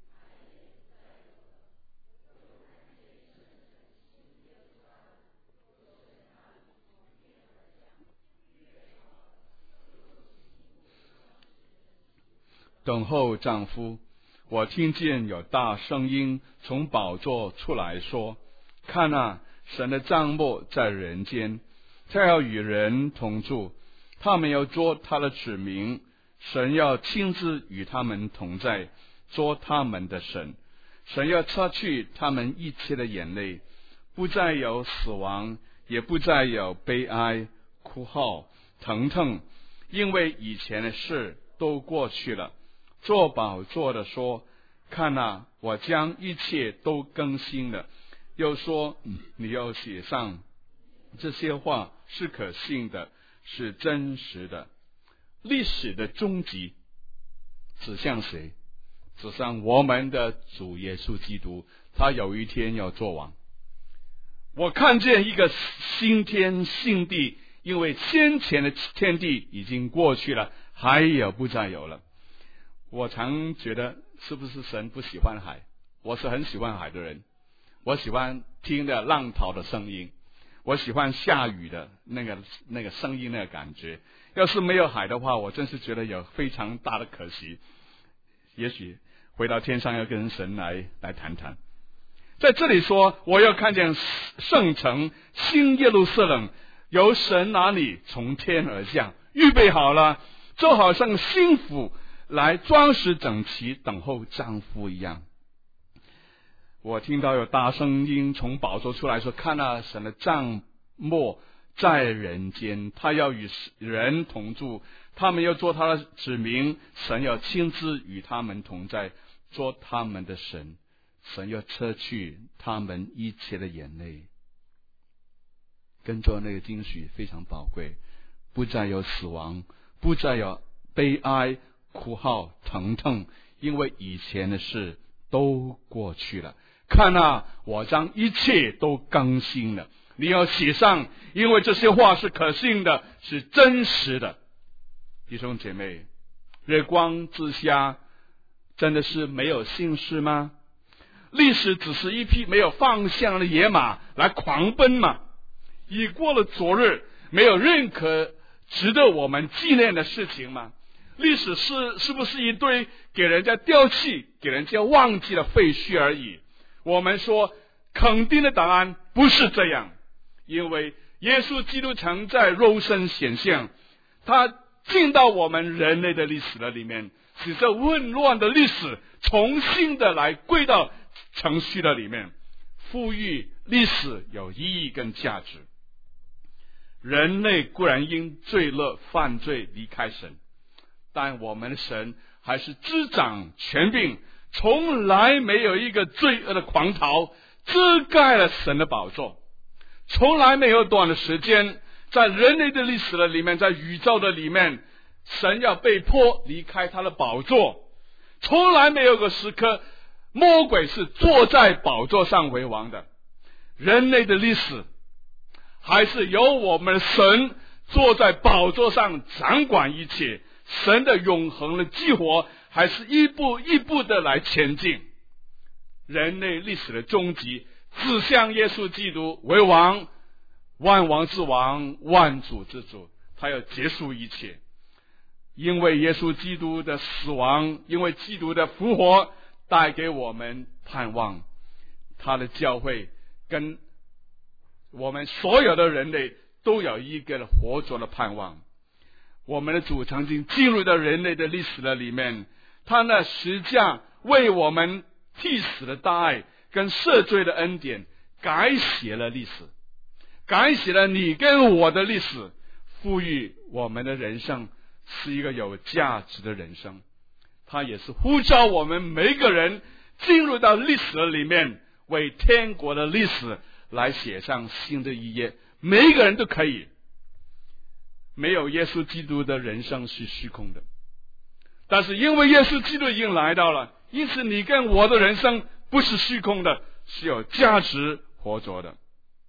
等候丈夫，我听见有大声音从宝座出来说：看啊，神的帐幕在人间，他要与人同住，他们要做他的子民，神要亲自与他们同在，做他们的神。神要擦去他们一切的眼泪，不再有死亡，也不再有悲哀、哭号、疼痛，因为以前的事都过去了。做宝座的说：看啊，我将一切都更新了。又说：你要写上这些话，是可信的，是真实的。历史的终极指向谁？指向我们的主耶稣基督，他有一天要做王。我看见一个新天新地，因为先前的天地已经过去了，海也不再有了。我常觉得是不是神不喜欢海？我是很喜欢海的人，我喜欢听的浪涛的声音，我喜欢下雨的那个那个声音那个感觉。要是没有海的话，我真是觉得有非常大的可惜。也许回到天上要跟神来来谈谈。在这里说，我要看见圣城新耶路撒冷由神那里从天而降，预备好了，就好像新妇来装饰整齐，等候丈夫一样。我听到有大声音从宝座出来说：看啊，神的帐幕在人间，他要与人同住，他们要做他的子民，神要亲自与他们同在，做他们的神。神要撤去他们一切的眼泪。跟着那个经许非常宝贵，不再有死亡，不再有悲哀、哭号、疼痛，因为以前的事都过去了。看啊，我将一切都更新了。你要写上，因为这些话是可信的，是真实的。弟兄姐妹，日光之下真的是没有信事吗？历史只是一匹没有方向的野马来狂奔吗？已过了昨日，没有任何值得我们纪念的事情吗？历史是是不是一堆给人家丢弃、给人家忘记的废墟而已？我们说肯定的答案不是这样，因为耶稣基督曾在肉身显现，他进到我们人类的历史的里面，使这混乱的历史重新的来归到程序的里面，赋予历史有意义跟价值。人类固然因罪恶犯罪离开神，但我们的神还是执掌权柄，从来没有一个罪恶的狂逃遮盖了神的宝座，从来没有短的时间，在人类的历史的里面，在宇宙的里面，神要被迫离开他的宝座，从来没有个时刻魔鬼是坐在宝座上为王的。 人类的历史，还是由我们的神坐在宝座上掌管一切？神的永恒的计划还是一步一步的来前进？人类历史的终极指向耶稣基督为王，万王之王，万主之主，他要结束一切。因为耶稣基督的死亡，因为基督的复活，带给我们盼望。他的教会跟我们所有的人类都有一个活着的盼望。我们的主曾经进入到人类的历史的里面，他那十架为我们替死的大爱跟赦罪的恩典改写了历史，改写了你跟我的历史，赋予我们的人生是一个有价值的人生。他也是呼召我们每个人进入到历史的里面，为天国的历史来写上新的一页。每一个人都可以，没有耶稣基督的人生是虚空的，但是因为耶稣基督已经来到了，因此你跟我的人生不是虚空的，是有价值活着的。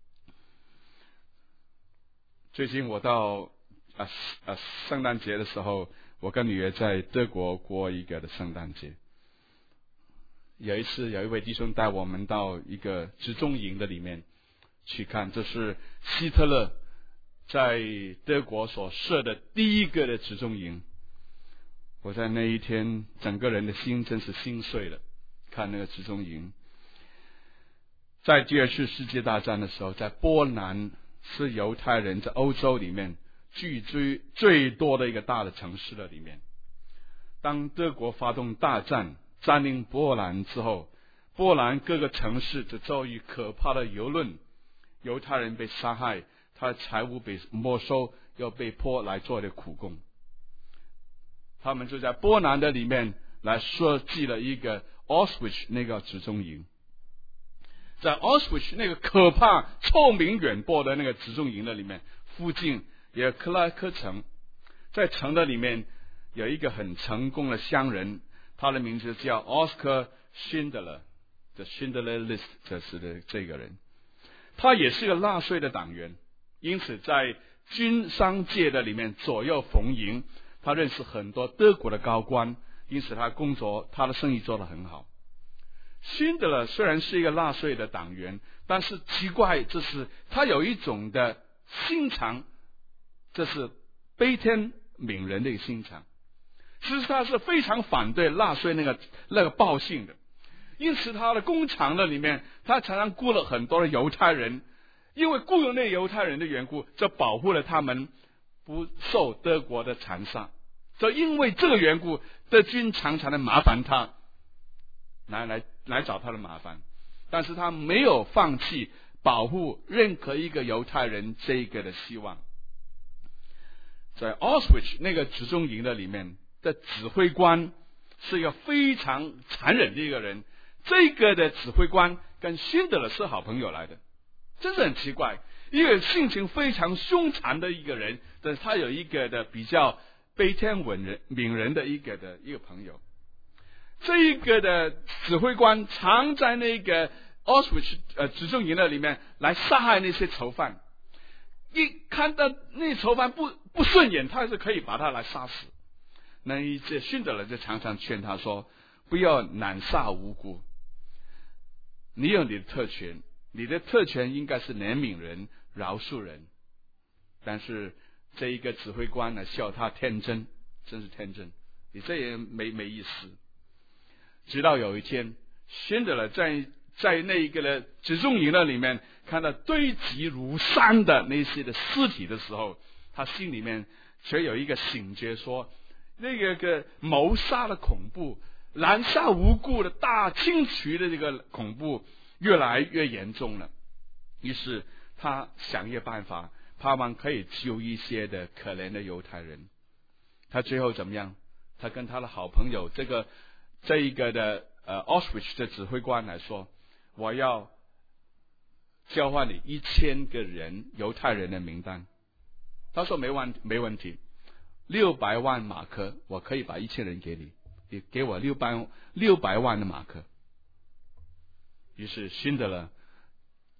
最近我到啊啊圣诞节的时候，我跟女儿在德国过一个的圣诞节。有一次有一位弟兄带我们到一个集中营的里面去看，这是希特勒在德国所设的第一个的集中营。我在那一天整个人的心真是心碎了，看那个集中营。在第二次世界大战的时候，在波兰是犹太人在欧洲里面聚居最多的一个大的城市的里面。当德国发动大战占领波兰之后，波兰各个城市就遭遇可怕的舆论，犹太人被杀害，他的财物被没收，要被迫来做的苦工。他们就在波兰的里面来设计了一个 Auschwitz 那个集中营。在 Auschwitz 那个可怕臭名远播的那个集中营的里面，附近也有克拉克城，在城的里面有一个很成功的商人，他的名字叫 Oskar Schindler， The Schindler List， 这是的这个人，他也是个纳粹的党员，因此在军商界的里面左右逢迎，他认识很多德国的高官，因此他工作他的生意做得很好。辛德勒虽然是一个纳粹的党员，但是奇怪，这是他有一种的心肠，这是悲天悯人的一个心肠。其实他是非常反对纳粹那个那个暴行的，因此他的工厂的里面，他常常雇了很多的犹太人，因为雇佣那犹太人的缘故，这保护了他们不受德国的残杀。就因为这个缘故，德军常常的麻烦他，来来来找他的麻烦，但是他没有放弃保护任何一个犹太人这个的希望。在 Auschwitz 那个集中营的里面的指挥官是一个非常残忍的一个人，这个的指挥官跟辛德勒是好朋友来的，真是很奇怪，一个性情非常凶残的一个人，但是他有一个的比较悲天悯人悯人的一个的一个朋友。这一个的指挥官常在那个 Auschwitz 呃集中营的里面来杀害那些囚犯，一看到那囚犯不不顺眼，他是可以把他来杀死。那一些训德勒就常常劝他说，不要滥杀无辜，你有你的特权，你的特权应该是怜悯人饶恕人。但是这一个指挥官呢笑他天真，真是天真，你这也没没意思。直到有一天，辛德勒在在那一个的集中营的里面看到堆积如山的那些的尸体的时候，他心里面却有一个醒觉，说那个个谋杀的恐怖，滥杀无辜的大清除的这个恐怖越来越严重了。于是他想一个办法，盼望可以救一些的可怜的犹太人。他最后怎么样？他跟他的好朋友这个这一个的呃 Auschwitz 的指挥官来说，我要交换你一千个人犹太人的名单。他说没问没问题，六百万马克，我可以把一千人给你，你给我六百六百万的马克。于是辛德勒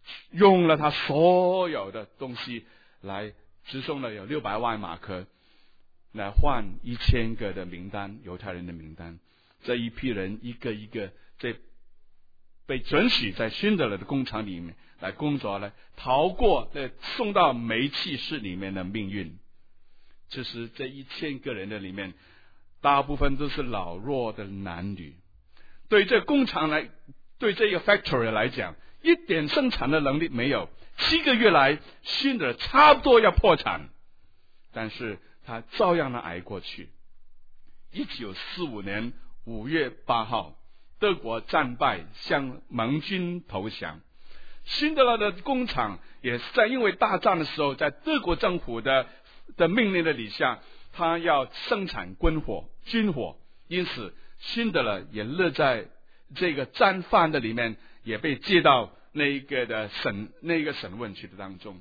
用了他所有的东西来直送了有六百万马克，来换一千个的名单，犹太人的名单。这一批人一个一个在被准许在辛德勒的工厂里面来工作，来逃过那送到煤气室里面的命运。其实这一千个人的里面，大部分都是老弱的男女。对这工厂来，对这个 factory 来讲，一点生产的能力没有。七个月来，辛德勒差不多要破产，但是他照样的挨过去。一九四五年五月八号，德国战败，向盟军投降。辛德勒的工厂也是在因为大战的时候，在德国政府的的命令的底下，他要生产军火，军火，因此辛德勒也乐在这个战犯的里面，也被接到那一个的审那个审问去的当中。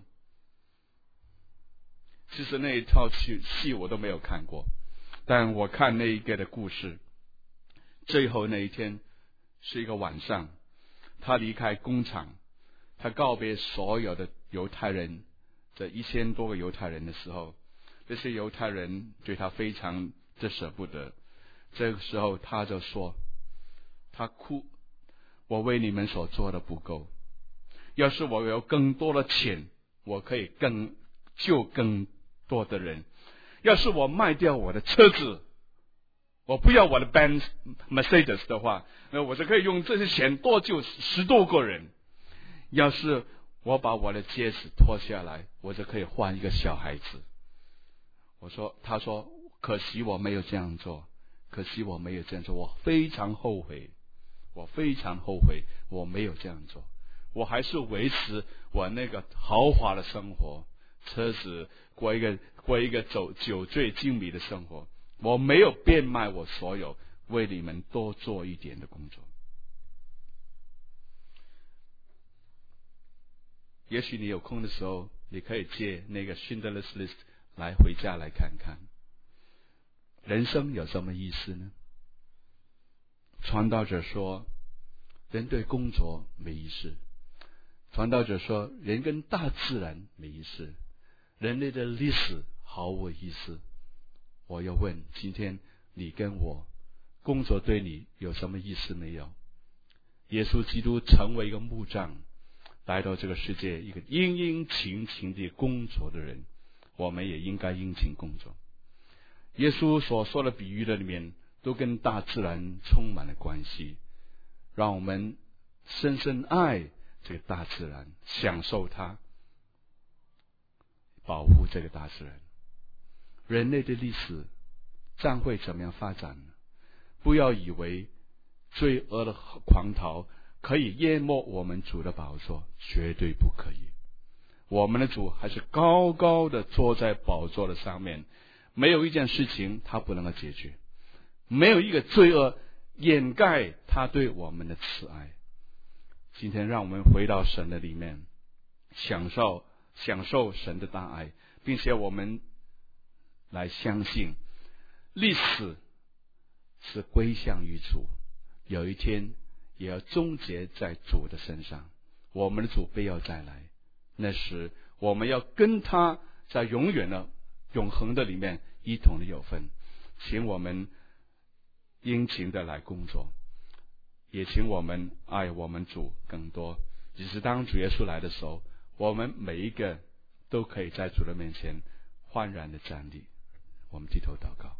其实那一套戏戏我都没有看过，但我看那一个的故事，最后那一天是一个晚上，他离开工厂，他告别所有的犹太人，这一千多个犹太人的时候，这些犹太人对他非常的舍不得。这个时候他就说，他哭，我为你们所做的不够，要是我有更多的钱，我可以更救更多的人。要是我卖掉我的车子，我不要我的 Benz Mercedes 的话，那我就可以用这些钱多救十多个人。要是我把我的戒指脱下来，我就可以换一个小孩子。我说，他说，可惜我没有这样做，可惜我没有这样做，我非常后悔，我非常后悔，我没有这样做，我还是维持我那个豪华的生活，车子，过一个过一个酒酒醉金迷的生活，我没有变卖我所有，为你们多做一点的工作。也许你有空的时候，你可以借那个 Schindler's List 来回家来看看。人生有什么意思呢？传道者说，人对工作没意思。传道者说，人跟大自然没意思，人类的历史毫无意思。我要问，今天你跟我工作对你有什么意思没有？耶稣基督成为一个木匠，来到这个世界，一个殷殷勤勤的工作的人，我们也应该殷勤工作。耶稣所说的比喻的里面，都跟大自然充满了关系，让我们深深爱这个大自然，享受它，保护这个大自然。人类的历史将会怎么样发展呢？不要以为罪恶的狂涛可以淹没我们主的宝座，绝对不可以。我们的主还是高高的坐在宝座的上面，没有一件事情他不能够解决，没有一个罪恶掩盖他对我们的慈爱。今天让我们回到神的里面，享受享受神的大爱，并且我们来相信历史是归向于主，有一天也要终结在主的身上。我们的主必要再来，那时我们要跟他在永远的永恒的里面一同的有份。请我们殷勤的来工作，也请我们爱我们主更多。只是当主耶稣来的时候，我们每一个都可以在主的面前欢然的站立。我们低头祷告。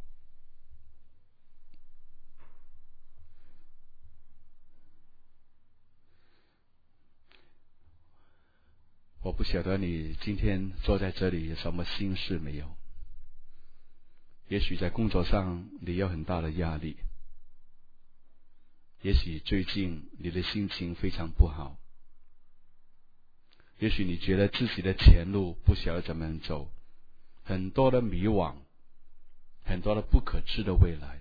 我不晓得你今天坐在这里有什么心事没有？也许在工作上你有很大的压力，也许最近你的心情非常不好，也许你觉得自己的前路不晓得怎么走，很多的迷惘，很多的不可知的未来。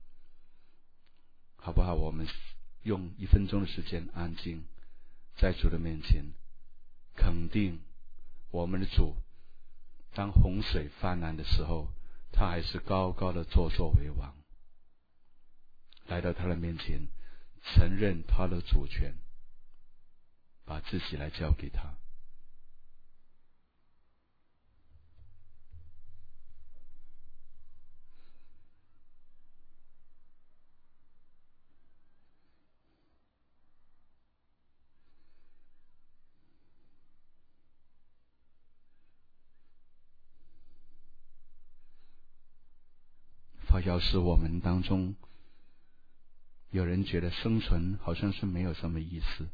好不好？我们用一分钟的时间安静，在主的面前肯定我们的主，当洪水泛滥的时候，他还是高高的坐坐为王。来到他的面前，承认他的主权。 把自己来交给他。要是我们当中有人觉得生存好像是没有什么意思，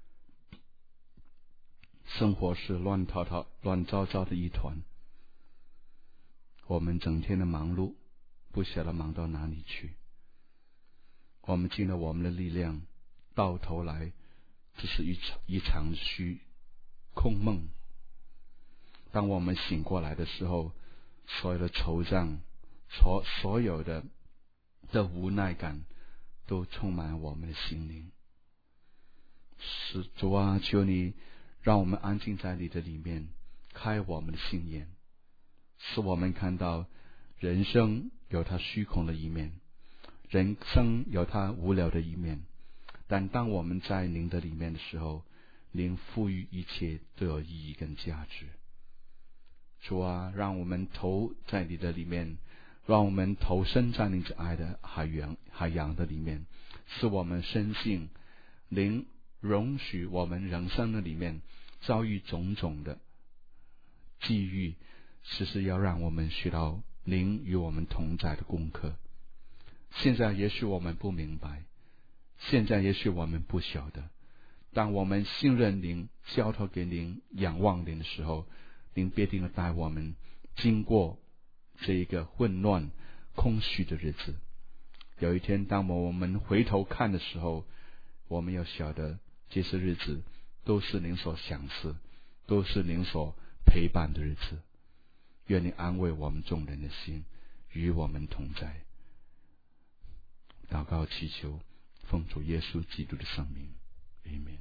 生活是乱套套乱糟糟的一团，我们整天的忙碌不晓得忙到哪里去，我们尽了我们的力量，到头来只是一场一场虚空梦。当我们醒过来的时候，所有的惆怅，所所有的的无奈感都充满我们的心灵。是主啊，求你让我们安静在你的里面，开我们的心眼，使我们看到人生有它虚空的一面，人生有它无聊的一面，但当我们在您的里面的时候，您赋予一切都有意义跟价值。主啊，让我们投在你的里面，让我们投身在你之爱的海洋海洋的里面，使我们深信您容许我们人生的里面遭遇种种的际遇，只是要让我们学到您与我们同在的功课。现在也许我们不明白，现在也许我们不晓得，当我们信任您，交托给您，仰望您的时候，您必定带我们经过这一个混乱空虚的日子。有一天当我们回头看的时候，我们要晓得这些日子都是您所赏赐，都是您所陪伴的日子。愿你安慰我们众人的心，与我们同在。祷告祈求，奉主耶稣基督的圣名，阿们。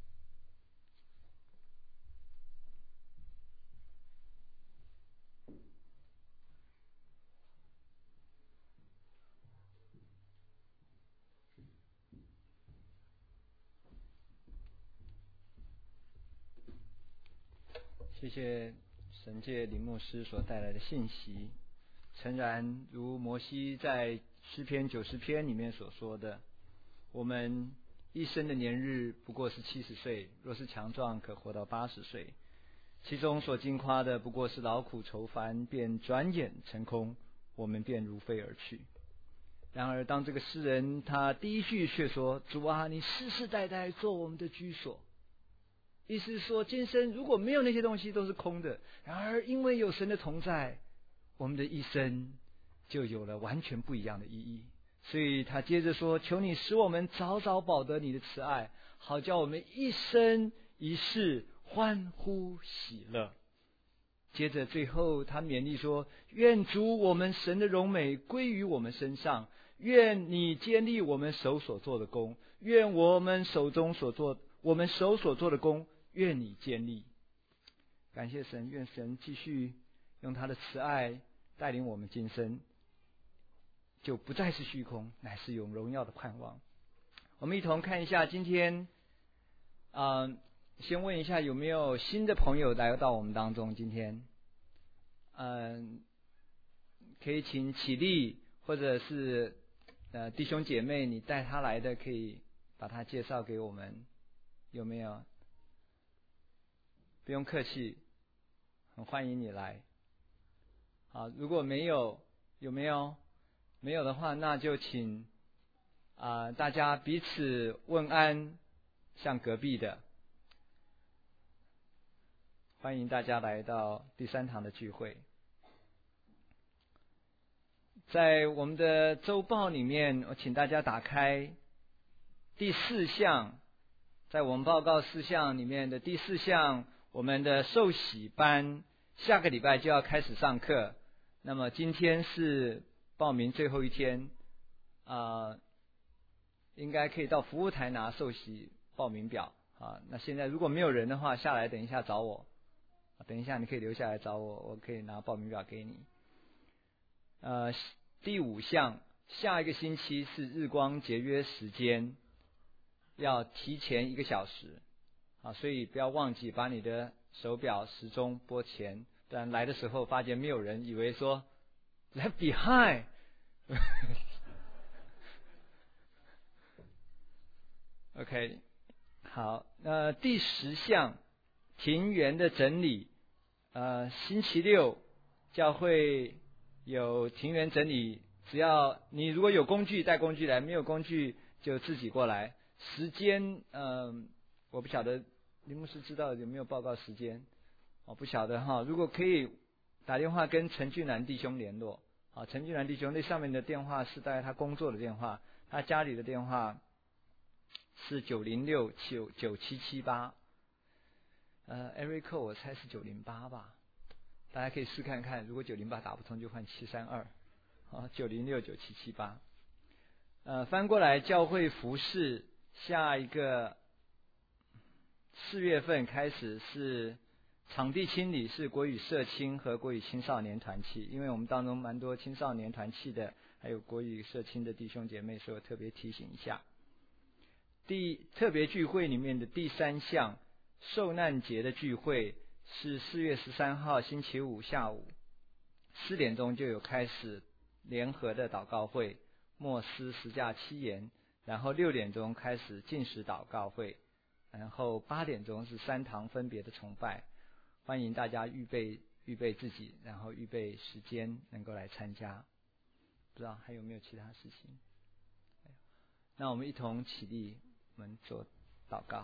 谢谢神界林牧师所带来的信息。诚然，如摩西在诗篇九十篇里面所说的，我们一生的年日不过是七十岁，若是强壮，可活到八十岁。其中所经夸的不过是劳苦愁烦，便转眼成空，我们便如飞而去。然而，当这个诗人他第一句却说：“主啊，你世世代代做我们的居所。”意思是说，今生如果没有那些东西都是空的，然而因为有神的同在，我们的一生就有了完全不一样的意义。所以他接着说：求你使我们早早饱得你的慈爱，好叫我们一生一世欢呼喜乐。接着最后他勉励说：愿主我们神的荣美归于我们身上，愿你坚立我们手所做的工，愿我们手中所做我们手所做的工，愿你坚立。感谢神，愿神继续用他的慈爱带领我们今生，就不再是虚空，乃是有荣耀的盼望。我们一同看一下今天，啊、呃，先问一下有没有新的朋友来到我们当中？今天，嗯、呃，可以请起立，或者是呃弟兄姐妹，你带他来的，可以把他介绍给我们，有没有？不用客气，很欢迎你来。好，如果没有，有没有？没有的话，那就请啊、呃、大家彼此问安，向隔壁的。欢迎大家来到第三堂的聚会。在我们的周报里面，我请大家打开第四项，在我们报告事项里面的第四项，我们的受洗班下个礼拜就要开始上课。那么今天是报名最后一天，啊、呃，应该可以到服务台拿受洗报名表啊。那现在如果没有人的话，下来等一下找我，等一下你可以留下来找我，我可以拿报名表给你。呃，第五项，下一个星期是日光节约时间，要提前一个小时啊，所以不要忘记把你的手表时钟拨前，不然来的时候发现没有人，以为说 left behind 。OK， 好，那第十项庭园的整理，呃，星期六教会有庭园整理，只要你如果有工具带工具来，没有工具就自己过来。时间，嗯、呃，我不晓得林牧师知道有没有报告时间，我不晓得哈。如果可以打电话跟陈俊南弟兄联络，啊，陈俊南弟兄那上面的电话是大概他工作的电话，他家里的电话是九零六九九七七八，呃 ，area code 我猜是九零八吧，大家可以试看看，如果九零八打不通就换七三二，啊，九零六九七七八。呃，翻过来教会服事，下一个四月份开始是场地清理，是国语社青和国语青少年团契，因为我们当中蛮多青少年团契的，还有国语社青的弟兄姐妹，所以我特别提醒一下。第特别聚会里面的第三项受难节的聚会是四月十三号星期五下午四点钟就有开始联合的祷告会，默思十架七言，然后六点钟开始禁食祷告会，然后八点钟是三堂分别的崇拜，欢迎大家预备预备自己，然后预备时间能够来参加。不知道还有没有其他事情？那我们一同起立，我们做祷告。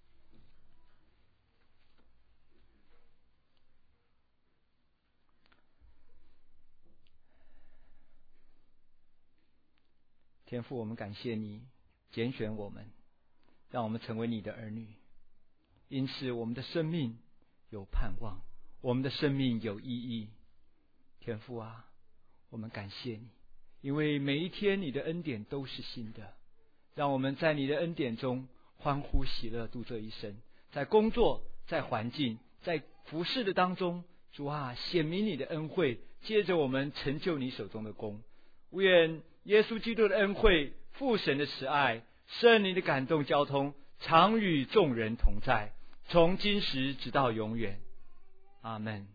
天父，我们感谢你拣选我们，让我们成为你的儿女，因此我们的生命有盼望，我们的生命有意义。天父啊，我们感谢你，因为每一天你的恩典都是新的，让我们在你的恩典中欢呼喜乐度这一生，在工作，在环境，在服事的当中，主啊，显明你的恩惠，接着我们成就你手中的工。愿耶稣基督的恩惠、父神的慈爱、圣灵的感动交通，常与众人同在，从今时直到永远。阿们。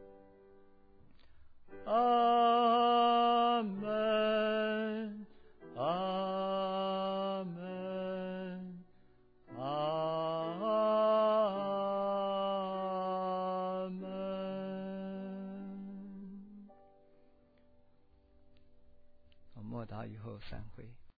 阿们。阿们。阿们。默祷以后散会。